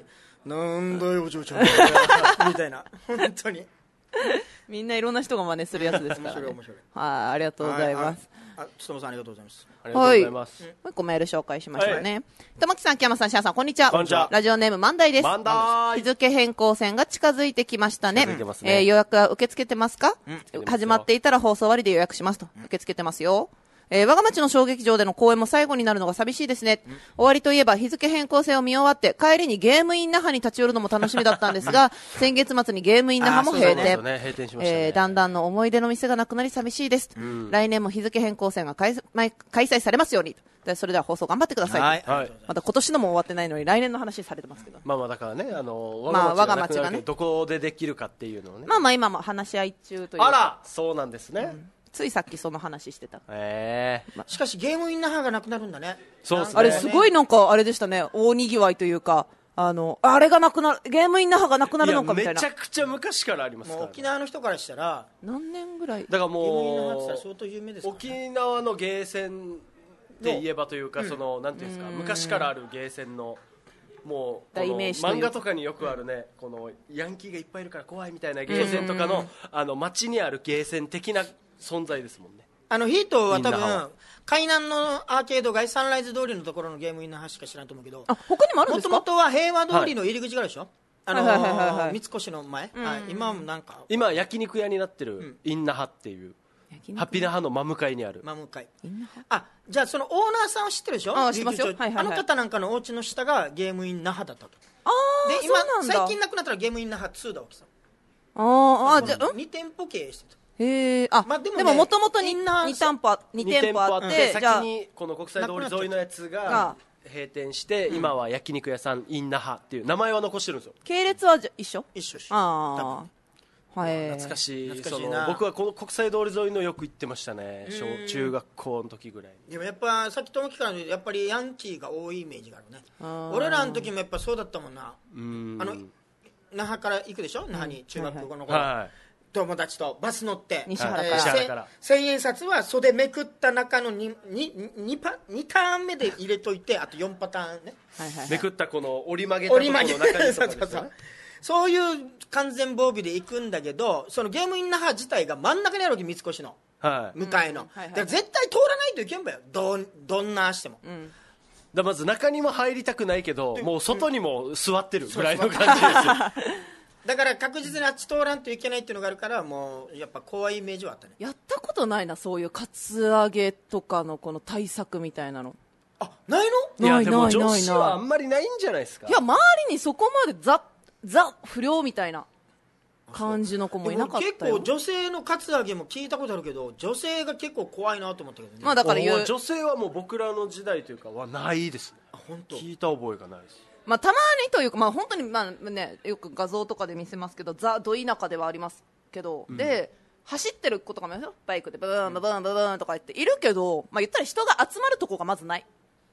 なんだよお嬢ちゃんみたいな本当にみんないろんな人が真似するやつですから、ね、 面白い面白い。 はい、ありがとうございます。 あ、つともさんありがとうございます。 ありがとうございます、 もう一個メール紹介しましょうね。 はい、 玉木さん、木山さん、シャンさん、こんにちは。 こんにちは。 ラジオネーム、万代です。 万代。 日付変更線が近づいてきましたね。 近づいてますね。 えー、予約は受け付けてますか、 うん、 始まっていたら放送終わりで予約しますと。受け付けてますよ。えー、我が町の小劇場での公演も最後になるのが寂しいですね、うん、終わりといえば日付変更線を見終わって帰りにゲームイン那覇に立ち寄るのも楽しみだったんですが先月末にゲームイン那覇も閉店、 ね閉店しましたね、 えー、だんだんの思い出の店がなくなり寂しいです、うん、来年も日付変更線が開開催されますように。でそれでは放送頑張ってください、はい、まだ今年のも終わってないのに来年の話されてますけど、 まあまあだからね、あのまあ、我が町がねどこでできるかっていうのをね、 まあまあ今も話し合い中というか。 あらそうなんですね、うん、 ついさっきその話してた。 えー、 しかしゲームイン那覇がなくなるんだね。 そうですね。 あれすごいなんかあれでしたね、大にぎわいというか、あのあれがなくなる、ゲームイン那覇がなくなるのかみたいな。 めちゃくちゃ昔からありますから、ね、 もう沖縄の人からしたら何年ぐらいだからもうゲームイン那覇って言ったら相当有名ですから、ね、 沖縄のゲーセンって言えばというか、うん、そのなんていうんですか、昔からあるゲーセンのもう代名詞という漫画とかによくあるね、このヤンキーがいっぱいいるから怖いみたいなゲーセンとかの、あの街にあるゲーセン的な存在ですもんね。 あのヒートは多分海南のアーケード街サンライズ通りのところのゲームイン那覇しか知らないと思うけど、 あ他にもあるんですか。 もともとは平和通りの入り口があるでしょ、はい、あのーはいはいはいはい、 三越の前、うん、はい、今もなんか今焼肉屋になってるイン那覇っていう、うん、ハッピー那覇の真向かいにある真向かい。あ、じゃあそのオーナーさんを知ってるでしょ。 あ、知ってますよ、はいはいはい、 あの方なんかのお家の下がゲームイン那覇だったと。 あー、 で今そうなんだ。 最近なくなったらゲームイン那覇ツーだわけさ。 ああ、じゃあに店舗経営してた。 へえ、あ、まあ、でも、ね、でももともとに店舗あって、 先にこの国際通り沿いのやつが閉店して、うん、今は焼肉屋さんイン那覇っていう名前は残してるんですよ。 系列はじゃ一緒一緒一緒。 ああ、はい。 懐かしい。懐かしいな。僕はこの国際通り沿いのよく行ってましたね、小中学校の時ぐらい。 でもやっぱさっきとも聞かないけどやっぱりヤンキーが多いイメージがあるね。俺らの時もやっぱそうだったもんな。うん、あの那覇から行くでしょ、那覇に中学校の頃、はいはい、友達とバス乗って西原から、 えー、千円札は袖めくった中の 2, 2, 2, パ2ターン目で入れといてあとよんパターンね、 はいはいはい、めくったこの折り曲げたところの中にとかですよね。そうそうそう、 そういう完全防備で行くんだけど、そのゲームイン那覇自体が真ん中にあるわけ、三越の、はい、向かいの、うん、はいはいはい、だから絶対通らないといけんばよ、 ど, どんなしても、うん、 だまず中にも入りたくないけど、もう外にも座ってるぐらいの感じですよ。 だから確実にあっち通らんといけないっていうのがあるから、もうやっぱ怖いイメージはあったね。 やったことないな、そういうカツアゲとかのこの対策みたいなの。 あ、ないの？いやでも女子はあんまりないんじゃないですか。 いや周りにそこまでザザ不良みたいな感じの子もいなかったよ。 結構女性のカツアゲも聞いたことあるけど、女性が結構怖いなと思ったけどね。 まあだから言う女性はもう僕らの時代というかはないですね。 あ、本当。 聞いた覚えがないです。 まあ、たまにというか、まあ、本当に、まあね、よく画像とかで見せますけど、ザ・ド田舎ではありますけど、うん、で走ってる子とかもいますよ、バイクでブーンブーンブーンとか言っているけど、まあ、言ったら人が集まるとこがまずない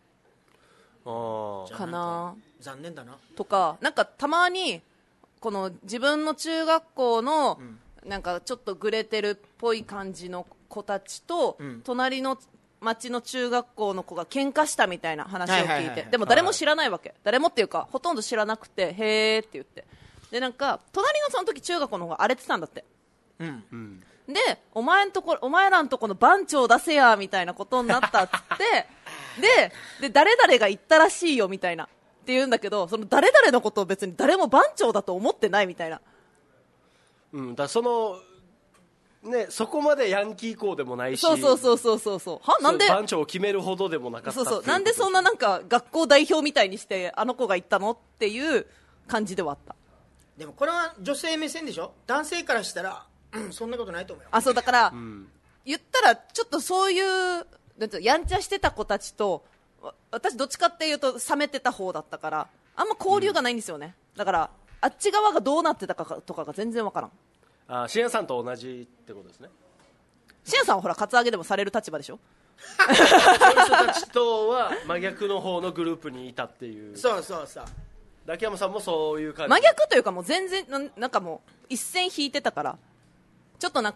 あかな。 残念だな。 とか、なんかたまにこの自分の中学校の、うん、なんかちょっとグレてるっぽい感じの子たちと、うん、隣の町の中学校の子が喧嘩したみたいな話を聞いて、はいはいはいはい、でも誰も知らないわけ、はい、誰もっていうかほとんど知らなくて、へーって言って、でなんか隣のその時中学校の方が荒れてたんだって、うんうん、でお前んとこお前らのとこの番長出せやみたいなことになったっつってでで誰々が言ったらしいよみたいなって言うんだけど、その誰々のことを別に誰も番長だと思ってないみたいな、 うん、だそのね、そこまでヤンキー校でもないし、 そうそうそうそうそうそう、はなんで番長を決めるほどでもなかった、 そうそう、なんでそんななんか学校代表みたいにしてあの子が言ったのっていう感じではあった。 でもこれは女性目線でしょ、男性からしたら、うん、そんなことないと思うよ。 あ、そうだから、うん、言ったらちょっとそういうやんちゃしてた子たちと、私どっちかっていうと冷めてた方だったからあんま交流がないんですよね、うん、だからあっち側がどうなってたかとかが全然わからん。 あ、シアンさんと同じってことですね。 シアンさんはほらカツアゲでもされる立場でしょ。 そういう人たちとは真逆の方のグループにいたっていう。 そうそうそう。 秋山さんもそういう感じ。 真逆というかもう全然な、なんかもう一線引いてたから、ちょっとなんか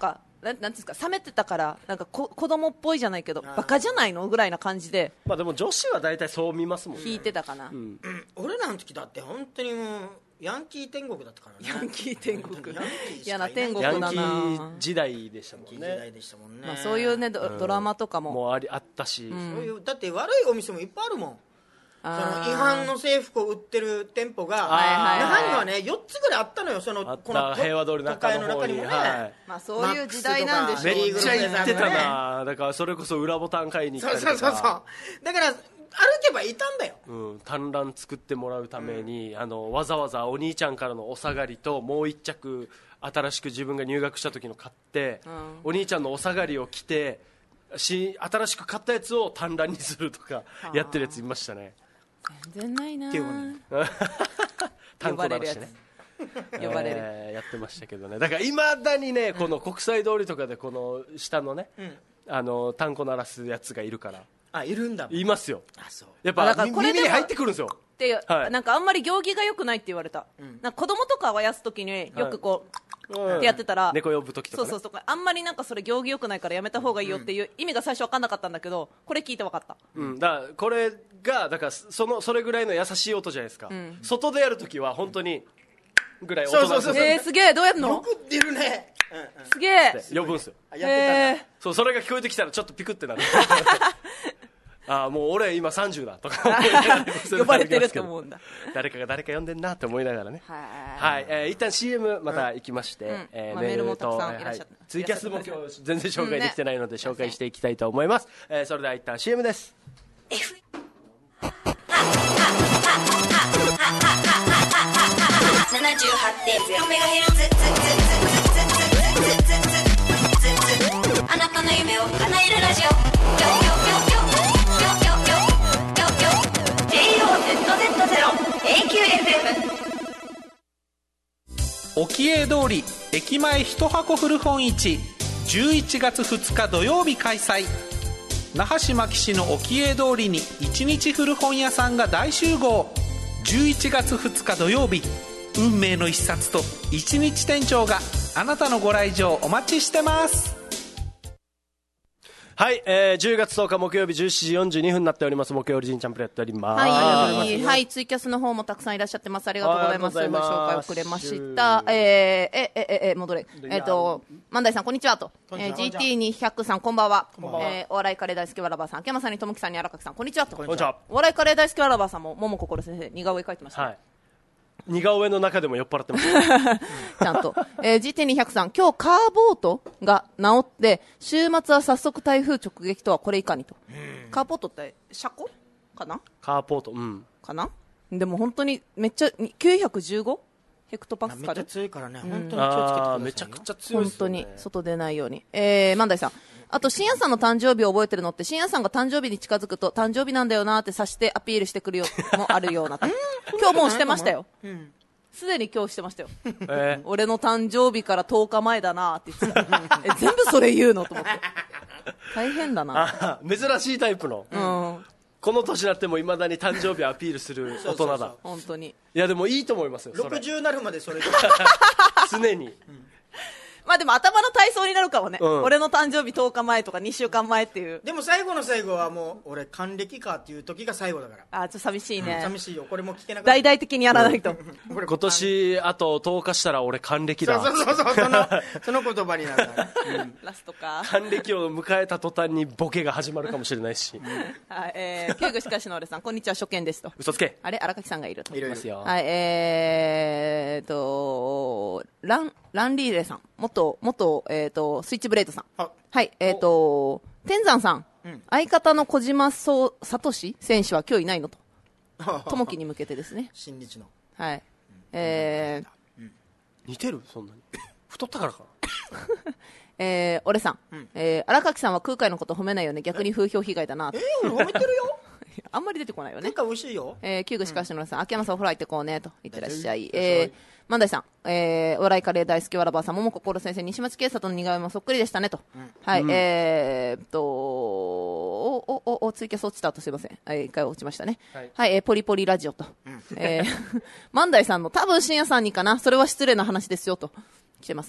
なんなんていうんですか、冷めてたからなんかこ子供っぽいじゃないけどバカじゃないのぐらいな感じでまあでも女子は大体そう見ますもんね。 聞いてたかな、 うん俺らの時だって本当にもうヤンキー天国だったからね。 ヤンキー天国本当にヤンキーしか嫌な天国ヤだな。 ンキー時代でしたもん時代ね。 でしたもんね。 まあ、そういうねド,、ドラマとかももうありあったし、 そういうだって悪いお店もいっぱいあるもん。そのあー違反の制服を売ってる店舗がはいはいはい中にはねよっつぐらいあったのよ。そのあったこの平和通り都中の方に会の中にもね、 はいまあ、そういう時代なんでしょうね。 めっちゃリーグの行ってたな。だからそれこそ裏ボタン買いに行ったりとそうそうそうそうか、 だから歩けばいたんだよ。 うん、単乱作ってもらうために、あのわざわざお兄ちゃんからのお下がりともう一着新しく自分が入学した時の買って、お兄ちゃんのお下がりを着てし新しく買ったやつを単乱にするとかやってるやついましたね。 全然ないなっていうね単語だしね呼ばれる、 えーやってましたけどね。だからいまだにね、この国際通りとかでこの下のね、あの単語鳴らすやつがいるからあいるんだもん。 いますよ。 あそうやっあだぱみからこれでも耳に入ってくるんですよ。 っていう、 はいなんかあんまり行儀が良くないって言われた、なんか子供とかはやす時によくこう、 うんってやってたら猫呼ぶ時とかね。 そうそうそうあんまりなんかそれ行儀良くないからやめた方がいいよっていう意味が最初分かんなかったんだけどこれ聞いて分かった。 うん、だからこれがだからそのそれぐらいの優しい音じゃないですか、外でやるときは本当にぐらい音そうそうそうえー、すげえどうやるよのく出るね。うんうんすげえ呼ぶんですよ。 あやってたな。 えそうそれが聞こえてきたらちょっとピクってなるああもう俺今さんじゅうだとかー、呼ばれてると思うんだ。 誰かが誰か呼んでんなって思いながらね。 はいはい、えー、一旦 シーエム また行きまして、 んえまあメールもたくさんといらっしゃってはいツイキャスも今日全然紹介できてないのでうんね紹介していきたいと思います、えーそれでは一旦 シーエム です。 ななじゅうはちてんゼロメガヘルツあなたの夢を叶えるラジオ。ジェイオーゼットゼットゼロ エーキューエフエム。 沖永通り駅前一箱古本市じゅういちがつふつか土曜日開催。那覇市牧市の沖永通りに一日古本屋さんが大集合。じゅういちがつふつか土曜日、運命の一冊と一日店長があなたのご来場お待ちしてます。 はい、えー、じゅうがつとおか木曜日じゅうしちじよんじゅうにふんになっております。木曜日ジンチャンプルやっております。 はい、はい、ツイキャスの方もたくさんいらっしゃってます。ありがとうございます。 ありがとうございます紹介をくれました。えー、え、え、え、え、戻れ。えっ、と、万代さん、こんにちはと。えー、ジーティーにひゃく さん、こんばんは。えー、お笑いカレー大好きわらばさん、秋山さんにともきさんに荒垣さん、こんにちはと。 こんにちは。 お笑いカレー大好きわらばさんも、桃心先生、似顔絵描いてました、ね。 はい。似顔絵の中でも酔っ払ってます。 ちゃんと。えー、ジーティーにひゃく さん、今日カーボートが治って、週末は早速台風直撃とはこれいかにと。カーボートって車庫かなカーポート、うん。 かなでも本当にめっちゃ きゅうひゃくじゅうご ヘクトパスめっちゃカル強いからね、本当に気をつけてくださいあよ。 ーめちゃくちゃ強い本当ですよね。 に外出ないように。えー、万代さん。あと、深夜さんの誕生日を覚えてるのって、深夜さんが誕生日に近づくと、誕生日なんだよなーってさしてアピールしてくるよ、もあるようなと。今日もうしてましたよ。すでに今日してましたよ。 え俺の誕生日からとおかまえだなーって言ってた。え、全部それ言うのと思って。大変だな。 あ珍しいタイプの、 うん。 この年になってもいまだに誕生日アピールする大人だ。 本当に。 いやでもいいと思いますよ、それろくじゅうなるまでそれで常に。 まあでも頭の体操になるかもね。 うん俺の誕生日とおかまえとかにしゅうかんまえっていう。 でも最後の最後はもう俺還暦かっていう時が最後だから、 あー、ちょっと寂しいね。 寂しいよ。これも聞けなかった。 大々的にやらないと。 俺今年あととおかしたら俺還暦だ。 そうそうそうそうそのその言葉になるからね、 ラストか。 還暦を迎えた途端にボケが始まるかもしれないし。 はい、えー、旧具しかしの俺さん、こんにちは、初見ですと。 嘘つけ。 あれ、荒垣さんがいると。 いるいるますよ。 はい、えーと、ラン、ランリーレさん、元、元、えーと、スイッチブレードさん。 あはい、えーと、天山さん、相方の小島そう聡選手は今日いないのと。友樹に向けてですね。 新日のはい。えー、 似てるそんなに。太ったからかな。 えー、俺さん、えー、荒垣さんは空海のこと褒めないよね。逆に風評被害だなと。 えー、俺褒めてるよあんまり出てこないよねなん。か美味しいよ。 えー、旧具しかしのさん、秋山さんお風呂入ってこうねと言ってらっしゃい。えー、万代さん、えー、お笑いカレー大好きわらばさん、桃心先生、西町警察の似顔絵もそっくりでしたねと。はい、えーっと、お、お、お、お、ツイキャス落ちたとすいません。はい、一回落ちましたね。 はいはい、えー、ポリポリラジオと。えー、万代さんの多分深夜さんにかな、それは失礼な話ですよと。来てますね。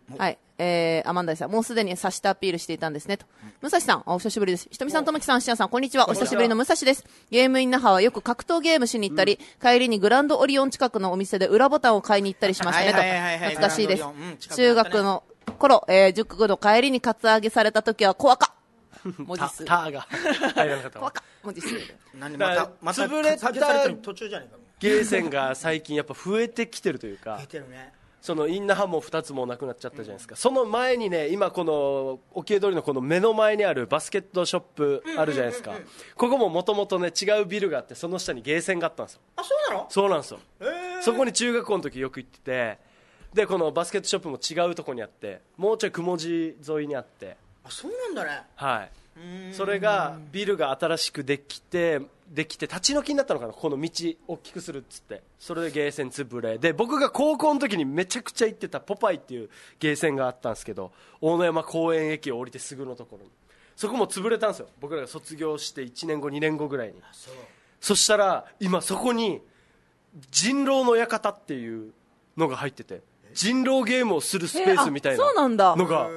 はい。えー、アマンダイさん、もうすでに察してアピールしていたんですね、と。武蔵さん、お久しぶりです。ひとみさん、ともきさん、しやさん、こんにちは。お久しぶりの武蔵です。ゲームイン那覇はよく格闘ゲームしに行ったり、うん、帰りにグランドオリオン近くのお店で裏ボタンを買いに行ったりしましたね、と。懐かしいです。うん、中学の頃、えー、塾の帰りにカツアゲされた時は怖か。文字数。 ターが入らなかった怖か。文字数で。 何また、また、 潰れた途中じゃねえか。 ゲーセンが最近やっぱ増えてきてるというか。 増えてるね。そのインナハもふたつもなくなっちゃったじゃないですか、うん、その前にね今この沖江通りのこの目の前にあるバスケットショップあるじゃないですか、ここももともとね違うビルがあってその下にゲーセンがあったんですよ。 あ、そうなの？ そうなんですよ、えー、そこに中学校の時よく行ってて、でこのバスケットショップも違うところにあって、もうちょい雲地沿いにあって、 あ、そうなんだね。 はい、それがビルが新しくできてできて立ち退きになったのかな、この道大きくするっつって、それでゲーセン潰れで、僕が高校の時にめちゃくちゃ行ってたポパイっていうゲーセンがあったんですけど、大野山公園駅を降りてすぐのところに、そこも潰れたんですよ、僕らが卒業していちねんごにねんごぐらいに。 そ, そしたら今そこに人狼の館っていうのが入ってて、人狼ゲームをするスペースみたいなのがあって、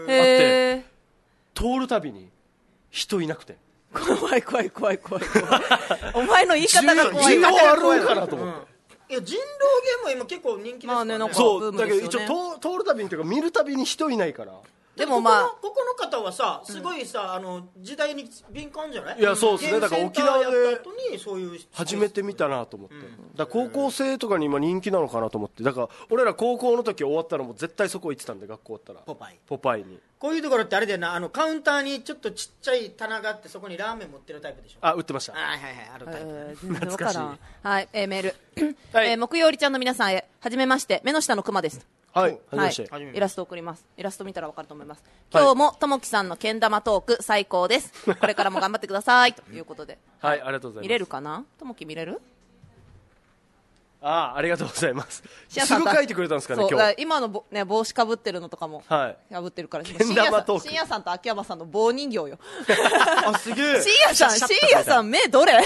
通るたびに人いなくて怖い怖い怖い怖い怖いお前の言い方が怖い。 人狼あるんかなと思って、 うん、いや人狼ゲームは今結構人気ですからね、まあね、 そうだけど一応通るたびにというか見るたびに人いないから。 でもまあここ の, ここの方はさすごいさ、うん、あの時代に敏感じゃない？ いやそうですね、だから沖縄でそういう初めて見たなと思って、うん、だから高校生とかに今人気なのかなと思って、だから俺ら高校の時終わったらもう絶対そこ行ってたんで、学校終わったらポパイポパイに。 こういうところってあれだよな、あのカウンターにちょっとちっちゃい棚があってそこにラーメン持ってるタイプでしょ。 あ、売ってました。 はいはいはい、あるタイプ、 えー、懐かしい。はい、えー、メール、はい、えー、木曜りちゃんの皆さんへ、はじめまして、目の下のクマです。 はい、はじめまして。イラスト送ります。イラスト見たら分かると思います。今日もともきさんのけん玉トーク最高です。これからも頑張ってくださいということで。 はい、ありがとうございます。 見れるかな？ともき見れる？ ああ、ありがとうございます。すぐ書いてくれたんですかね、今日。 今の、ね、帽子かぶってるのとかもかぶってるから、 けん玉トーク。 深夜さんと秋山さんの棒人形よ。 あ、すげえ。 深夜さん、深夜さん目どれ？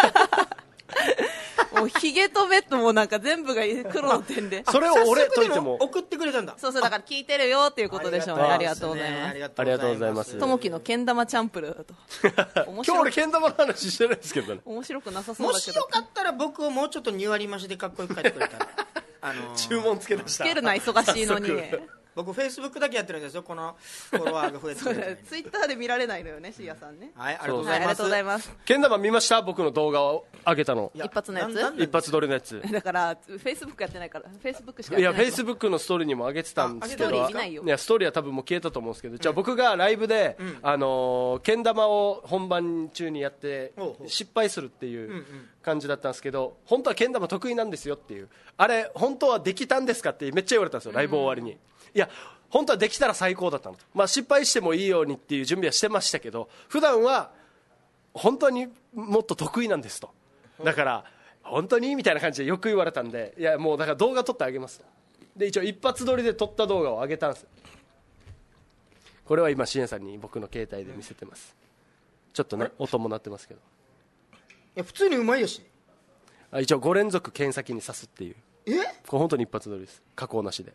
もうヒゲと目ともなんか全部が黒の点でそれを俺といても送ってくれたんだ。 そうそう、だから聞いてるよっていうことでしょうね。ありがとうございます。 ありがとうございます。 ともきのけん玉チャンプルーだと今日俺けん玉の話してないですけどね。 面白くなさそうだけど、 もしよかったら僕をもうちょっとに割増しでかっこよく書いてくれたらあのー、注文つけました。 つけるな忙しいのに僕フェイスブックだけやってるんですよ、このフォロワーが増えてるツイッターで見られないのよね、シーヤさんね。 はい、ありがとうございます。 ありがとうございます。 けん玉見ました？僕の動画を上げたの一発のやつ、 一発撮りのやつだからフェイスブックやってないから、フェイスブックしかやってない。 いやフェイスブックのストーリーにも上げてたんですけど、いやストーリーは多分もう消えたと思うんですけど、じゃあ僕がライブで、うん、あのー、けん玉を本番中にやって失敗するっていう感じだったんですけど、本当はけん玉得意なんですよっていう、あれ本当はできたんですかってめっちゃ言われたんですよ、ライブ終わりに。いや本当はできたら最高だったのと、まあ、失敗してもいいようにっていう準備はしてましたけど、普段は本当にもっと得意なんですと、だから本当にみたいな感じでよく言われたんで、いやもうだから動画撮ってあげますと。で一応一発撮りで撮った動画を上げたんです。これは今支援さんに僕の携帯で見せてます。ちょっとね音も鳴ってますけど、 いや普通にうまいよし、 あ一応ご連続剣先に刺すっていう、 えこれ本当に一発撮りです、加工なしで。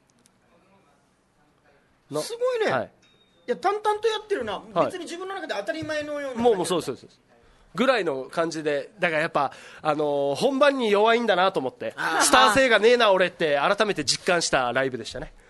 すごいね、 はい、 いや淡々とやってるな、 はい、 別に自分の中で当たり前のような、 もうもうそうですそうですぐらいの感じで、だからやっぱ、あのー、本番に弱いんだなと思って、スター性がねえな俺って改めて実感したライブでしたね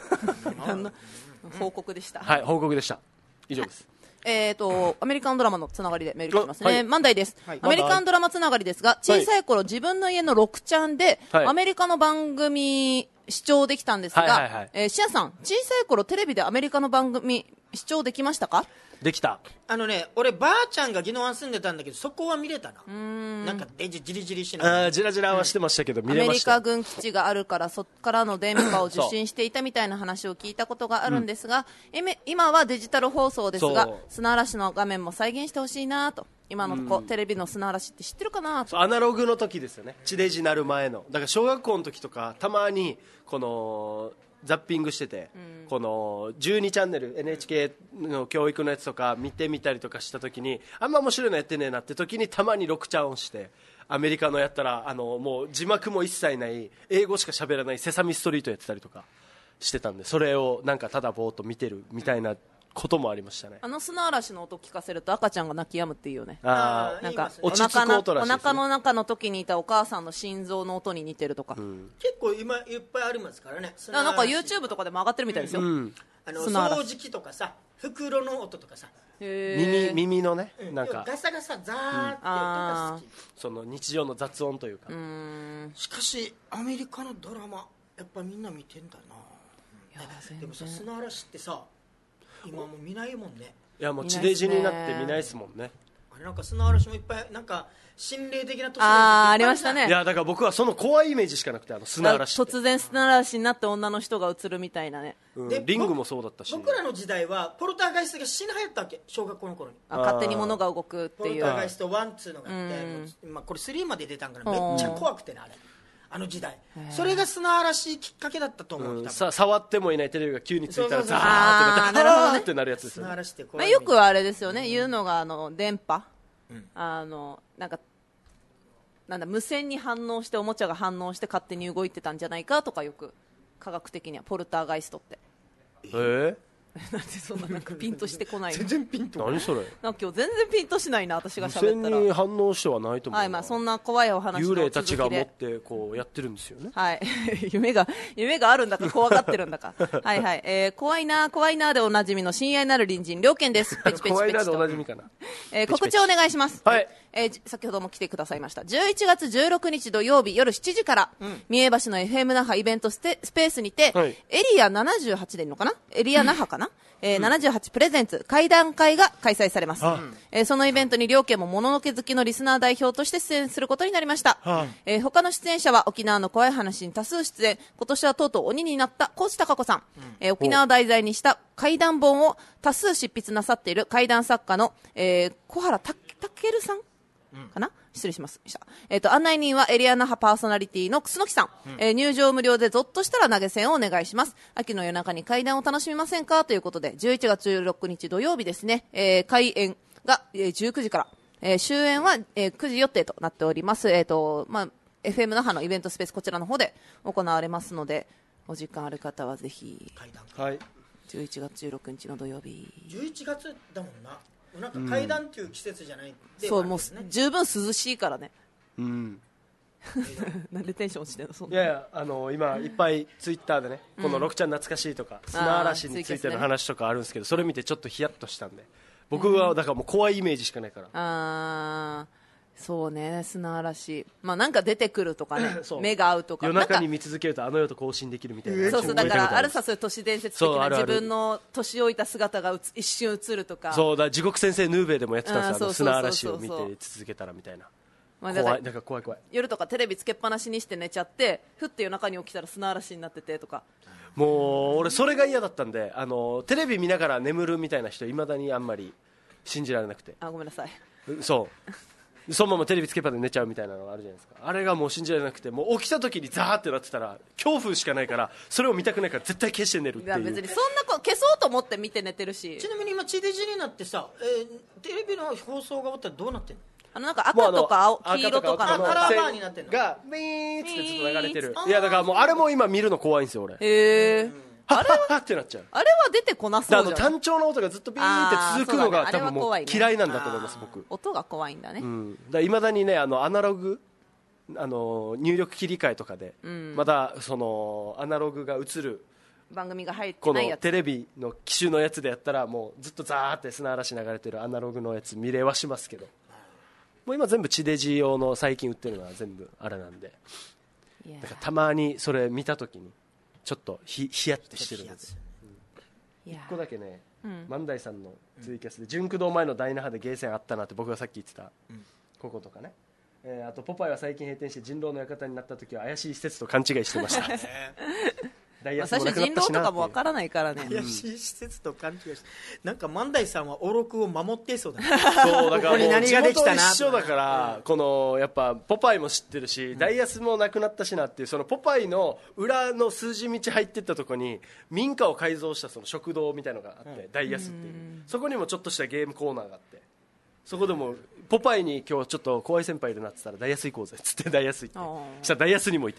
報告でした。 はい、報告でした。以上です。 えーとアメリカンドラマのつながりでメール来ますね、はい、マンダイです、はい、アメリカンドラマつながりですが、小さい頃、はい、自分の家のろくちゃんで、はい、アメリカの番組視聴できたんですが、はいはいはい、えー、シアさん小さい頃テレビでアメリカの番組視聴できましたか？ できた。 あのね、俺ばあちゃんが宜野湾住んでたんだけど、そこは見れたな。うーん、なんかデジじりじりしながら、 あじらじらはしてましたけど、うん、見れました。 アメリカ軍基地があるからそこからの電波を受信していたみたいな話を聞いたことがあるんですが、うん、今はデジタル放送ですが、砂嵐の画面も再現してほしいなと。今の子、うん、テレビの砂嵐って知ってるかなと。 アナログの時ですよね、地デジなる前の。だから小学校の時とかたまにこのザッピングしてて、うん、このじゅうにチャンネル エヌエイチケー の教育のやつとか見てみたりとかした時に、あんま面白いのやってねえなって時にたまにろくちゃんをしてアメリカのやったら、あのもう字幕も一切ない英語しか喋らないセサミストリートやってたりとかしてたんで、それをなんかただぼーっと見てるみたいなこともありましたね。 あの砂嵐の音聞かせると赤ちゃんが泣き止むっていうよね。 ああーなんかお言いますね落ち着く腹の音らしいですねお腹の中の時にいたお母さんの心臓の音に似てるとか、 うん結構今いっぱいありますからね。 だからなんか YouTube とかでも上がってるみたいですよ、 うんあの砂嵐掃除機とかさ、袋の音とかさ、 へー耳耳のねうんなんかガサガサザーって音が好き、 その日常の雑音というか、 うーんしかしアメリカのドラマやっぱみんな見てんだな。 いや全でもさ、 然砂嵐ってさ今もう見ないもんね。 いやもう地デジになって見ないですもんね。 あれなんか砂嵐もいっぱいなんか心霊的な都市伝説あーあいっぱいりましたねいやだから僕はその怖いイメージしかなくて、あの砂嵐って、 突然砂嵐になって女の人が映るみたいなね、 うんでリングもそうだったし、 僕らの時代はポルターガイストが死に流行ったわけ、小学校の頃に。 あ勝手に物が動くっていうポルターガイストワン、ツーのがあって、まあ、これスリーまで出たんからめっちゃ怖くてね、あれあの時代。それが砂嵐きっかけだったと思う、多分うんさ触ってもいないテレビが急についたらそうそうそうザーってなってあーなるほどねあーってなるやつですよ砂ね。 まあ、 嵐って怖い、 よくはあれですよね、言うのがあの電波、あのなんかなんだ無線に反応しておもちゃが反応して勝手に動いてたんじゃないかとか、よく科学的にはポルターガイストってえなんでそんななんかピンとしてこないの全然ピンとー、何それなんか今日全然ピンとしないな、私が無喋線ったら。 に反応してはないと思うな、 はい、まあそんな怖いお話の幽霊続きでたちが持ってこうやってるんですよね。 はい夢が夢があるんだか怖がってるんだかはいはい、えー、怖いな怖いなでおなじみの親愛なる隣人両健です。ペチペチペチと怖いなでおなじみかな。 えー告知をお願いします。 はいえーじ先ほども来てくださいましたじゅういちがつじゅうろくにち土曜日夜しちじから、三重橋の エフエム 那覇イベントステスペースにて、 はいエリアななじゅうはちでいいのかな、エリア那覇かな、えーななじゅうはちプレゼンツ会談会が開催されます、えーそのイベントに両家ももののけ好きのリスナー代表として出演することになりました、えー他の出演者は沖縄の怖い話に多数出演、今年はとうとう鬼になった高知貴子さん、えー沖縄を題材にした怪談本を多数執筆なさっている怪談作家の、えー小原たたけるさんかな、失礼しますした、えー、と案内人はエリア那覇パーソナリティの楠木さん、えー入場無料でゾッとしたら投げ銭をお願いします。秋の夜中に怪談を楽しみませんかということでじゅういちがつじゅうろくにち土曜日ですね、えー開演が、えーじゅうくじから、えー終演は、えーくじ予定となっております。えーとまあ、エフエム 那覇のイベントスペースこちらの方で行われますので、お時間ある方はぜひ階段はいじゅういちがつじゅうろくにちの土曜日、 じゅういちがつだもんな。なんか階段っていう季節じゃないでそうもうはあるんですね。 十分涼しいからねうんなんでテンション落ちてんのそんいなやいやあの今いっぱいツイッターでね、この六ちゃん懐かしいとか砂嵐についての話とかあるんですけど、それ見てちょっとヒヤッとしたんで、僕はだからもう怖いイメージしかないから、 あーそうね、砂嵐、まあ、なんか出てくるとかねそう目が合うとか、 夜中になんか見続けるとあの世と交信できるみたいな、 そうそう、だからあるささ、そういう都市伝説的なそうあるある自分の年老いた姿がうつ一瞬映るとか、 そうだ地獄先生ヌーベイでもやってたんですよ、あのあーそう砂そうそうそう嵐を見て続けたらみたいな、 まあ、だから怖いだから怖い怖い、 夜とかテレビつけっぱなしにして寝ちゃって、ふって夜中に起きたら砂嵐になっててとか、 もう俺それが嫌だったんで、あのテレビ見ながら眠るみたいな人いまだにあんまり信じられなくて、 あごめんなさい、 そうそのままテレビつけっぱで寝ちゃうみたいなのがあるじゃないですか、あれがもう信じられなくて、もう起きた時にザーってなってたら恐怖しかないから、それを見たくないから絶対消して寝るっいていう、 や別にそんなこ消そうと思って見て寝てるし、 ちなみに今地デジになってさ、えーテレビの放送が終わったらどうなってんの？ あのなんか赤とか青もうあの黄色とかの赤とか青線カラーになってんのがビーンってずっと流れてるビーン、 いやだからもうあれも今見るの怖いんですよ俺、 へーあれはってなっちゃう、 あれは出てこなであのそうじゃん、 単調な音がずっとビーンって続くのがあーそうだねあれ多分もうは怖いね嫌いなんだと思います、僕。 音が怖いんだね、 うん、だいまだにねあのアナログあの入力切り替えとかで、まだそのアナログが映る番組が入ってこないやつ、 のテレビの機種のやつでやったらもうずっとザーって砂嵐流れてるアナログのやつ見れはしますけど、もう今全部地デジ用の最近売ってるのは全部あれなんで、 いやだからたまにそれ見た時にちょっとヒヒヤッてしてるんです。 いや一個だけね、 うん万代さんのツイキャスで純駆動前の大那覇でゲーセンあったなって僕がさっき言ってた、こことかね、えーあとポパイは最近閉店して人狼の館になった時は怪しい施設と勘違いしてましたダイヤスも最初なくなったしな人狼とかもわからないからね、 怪しい施設と勘違いして、なんか万代さんはおろくを守っていそうだね。 そうだからもうここに何ができたな地元一緒だから、このやっぱポパイも知ってるし、ダイヤスもなくなったしなっていう、そのポパイの裏の数字道入ってったとこに民家を改造したその食堂みたいのがあって、ダイヤスっていう、そこにもちょっとしたゲームコーナーがあって、そこでもポパイに今日ちょっと怖い先輩いるなって言ったらダイヤス行こうぜっつってダイヤス行って、 あーしたらダイヤスにもいてみたいな。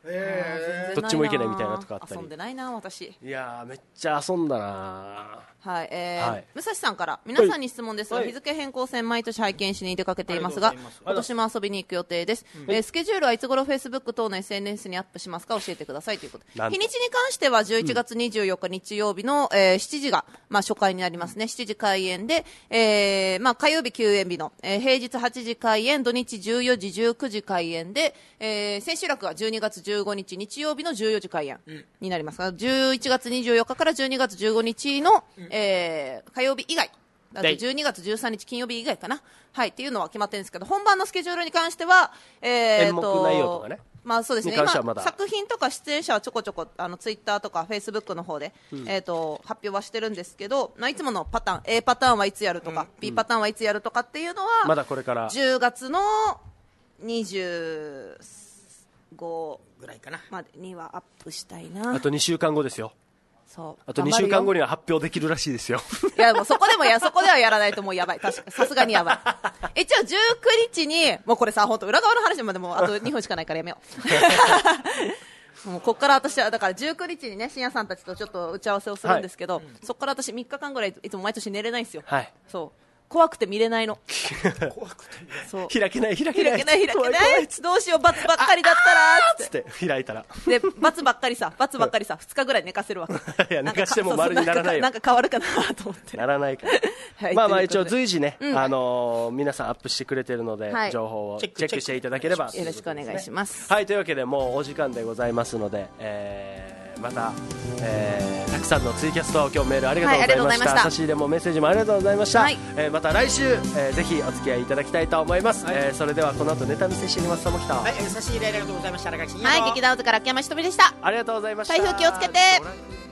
えどっちもいけないみたいなとかあったり。 遊んでないな私。 いやーめっちゃ遊んだな。 はい、えーはい武蔵さんから皆さんに質問ですが、 はい日付変更線毎年拝見しに出かけていますが、 ありがとうございます今年も遊びに行く予定です、えースケジュールはいつ頃フェイスブック等の エスエヌエス にアップしますか教えてくださいということで、 なんと日にちに関してはじゅういちがつにじゅうよっか日曜日の、えーしちじが、まあ、初回になりますね。しちじ開演で、えーまあ、火曜日休演日の、えー平日はちじ開演、土日じゅうよじじゅうくじ開演で、えー千秋楽はじゅうにがつじゅうごにち日曜日のじゅうよじ開演になりますが、じゅういちがつにじゅうよっかからじゅうにがつじゅうごにちの、えー火曜日以外、あとじゅうにがつじゅうさんにち金曜日以外かな、はい、っていうのは決まってるんですけど、本番のスケジュールに関しては、えー、 演目内容とかね、 まあそうですね、 に関してはまだ今作品とか出演者はちょこちょこあのツイッターとかフェイスブックの方で、えー、と発表はしてるんですけど、まあ、いつものパターン A パターンはいつやるとか、B パターンはいつやるとかっていうのは、 まだこれからじゅうがつのにじゅうごぐらいかな。 までにはアップしたいな。 あとにしゅうかんごですよ。 そうあとにしゅうかんごにには発表できるらしいですよ。 いやもうそこでもやそこではやらないともうやばい、確かさすがにやばい。一応じゅうくにちにもうこれさ、本当裏側の話までもあとにふんしかないからやめよう。もうこっから私はだからじゅうくにちにね、深夜さんたちとちょっと打ち合わせをするんですけど、そこから私みっかかんぐらいいつも毎年寝れないんですよ。 はいそう怖くて見れないの。そう開けない開けない開けない開け怖ない怖いどうしよう罰ばっかりだったらーっつっつってて開いたらで罰ばっかりさ罰ばっかりさふつかぐらい寝かせるわけ。 いや寝かしても丸にならないよなんか変わるかなと思って。 ならないからはいまあまあ一応ということで随時ね、あのー皆さんアップしてくれてるので、 はい情報をチチェックェックしていただければよろしくお願いします。 はい、というわけでもうお時間でございますので、えーまた、えーたくさんのツイキャスト今日メールありがとうございました、 はいありがとうございました差し入れもメッセージもありがとうございました、 はいえーまた来週、えーぜひお付き合いいただきたいと思います、えーそれではこの後ネタ見せしてみます。玉木と、 はい、えー差し入れありがとうございました。荒垣真也とはい、劇団ウズから秋山ひとみでした。 ありがとうございました。 台風気をつけて。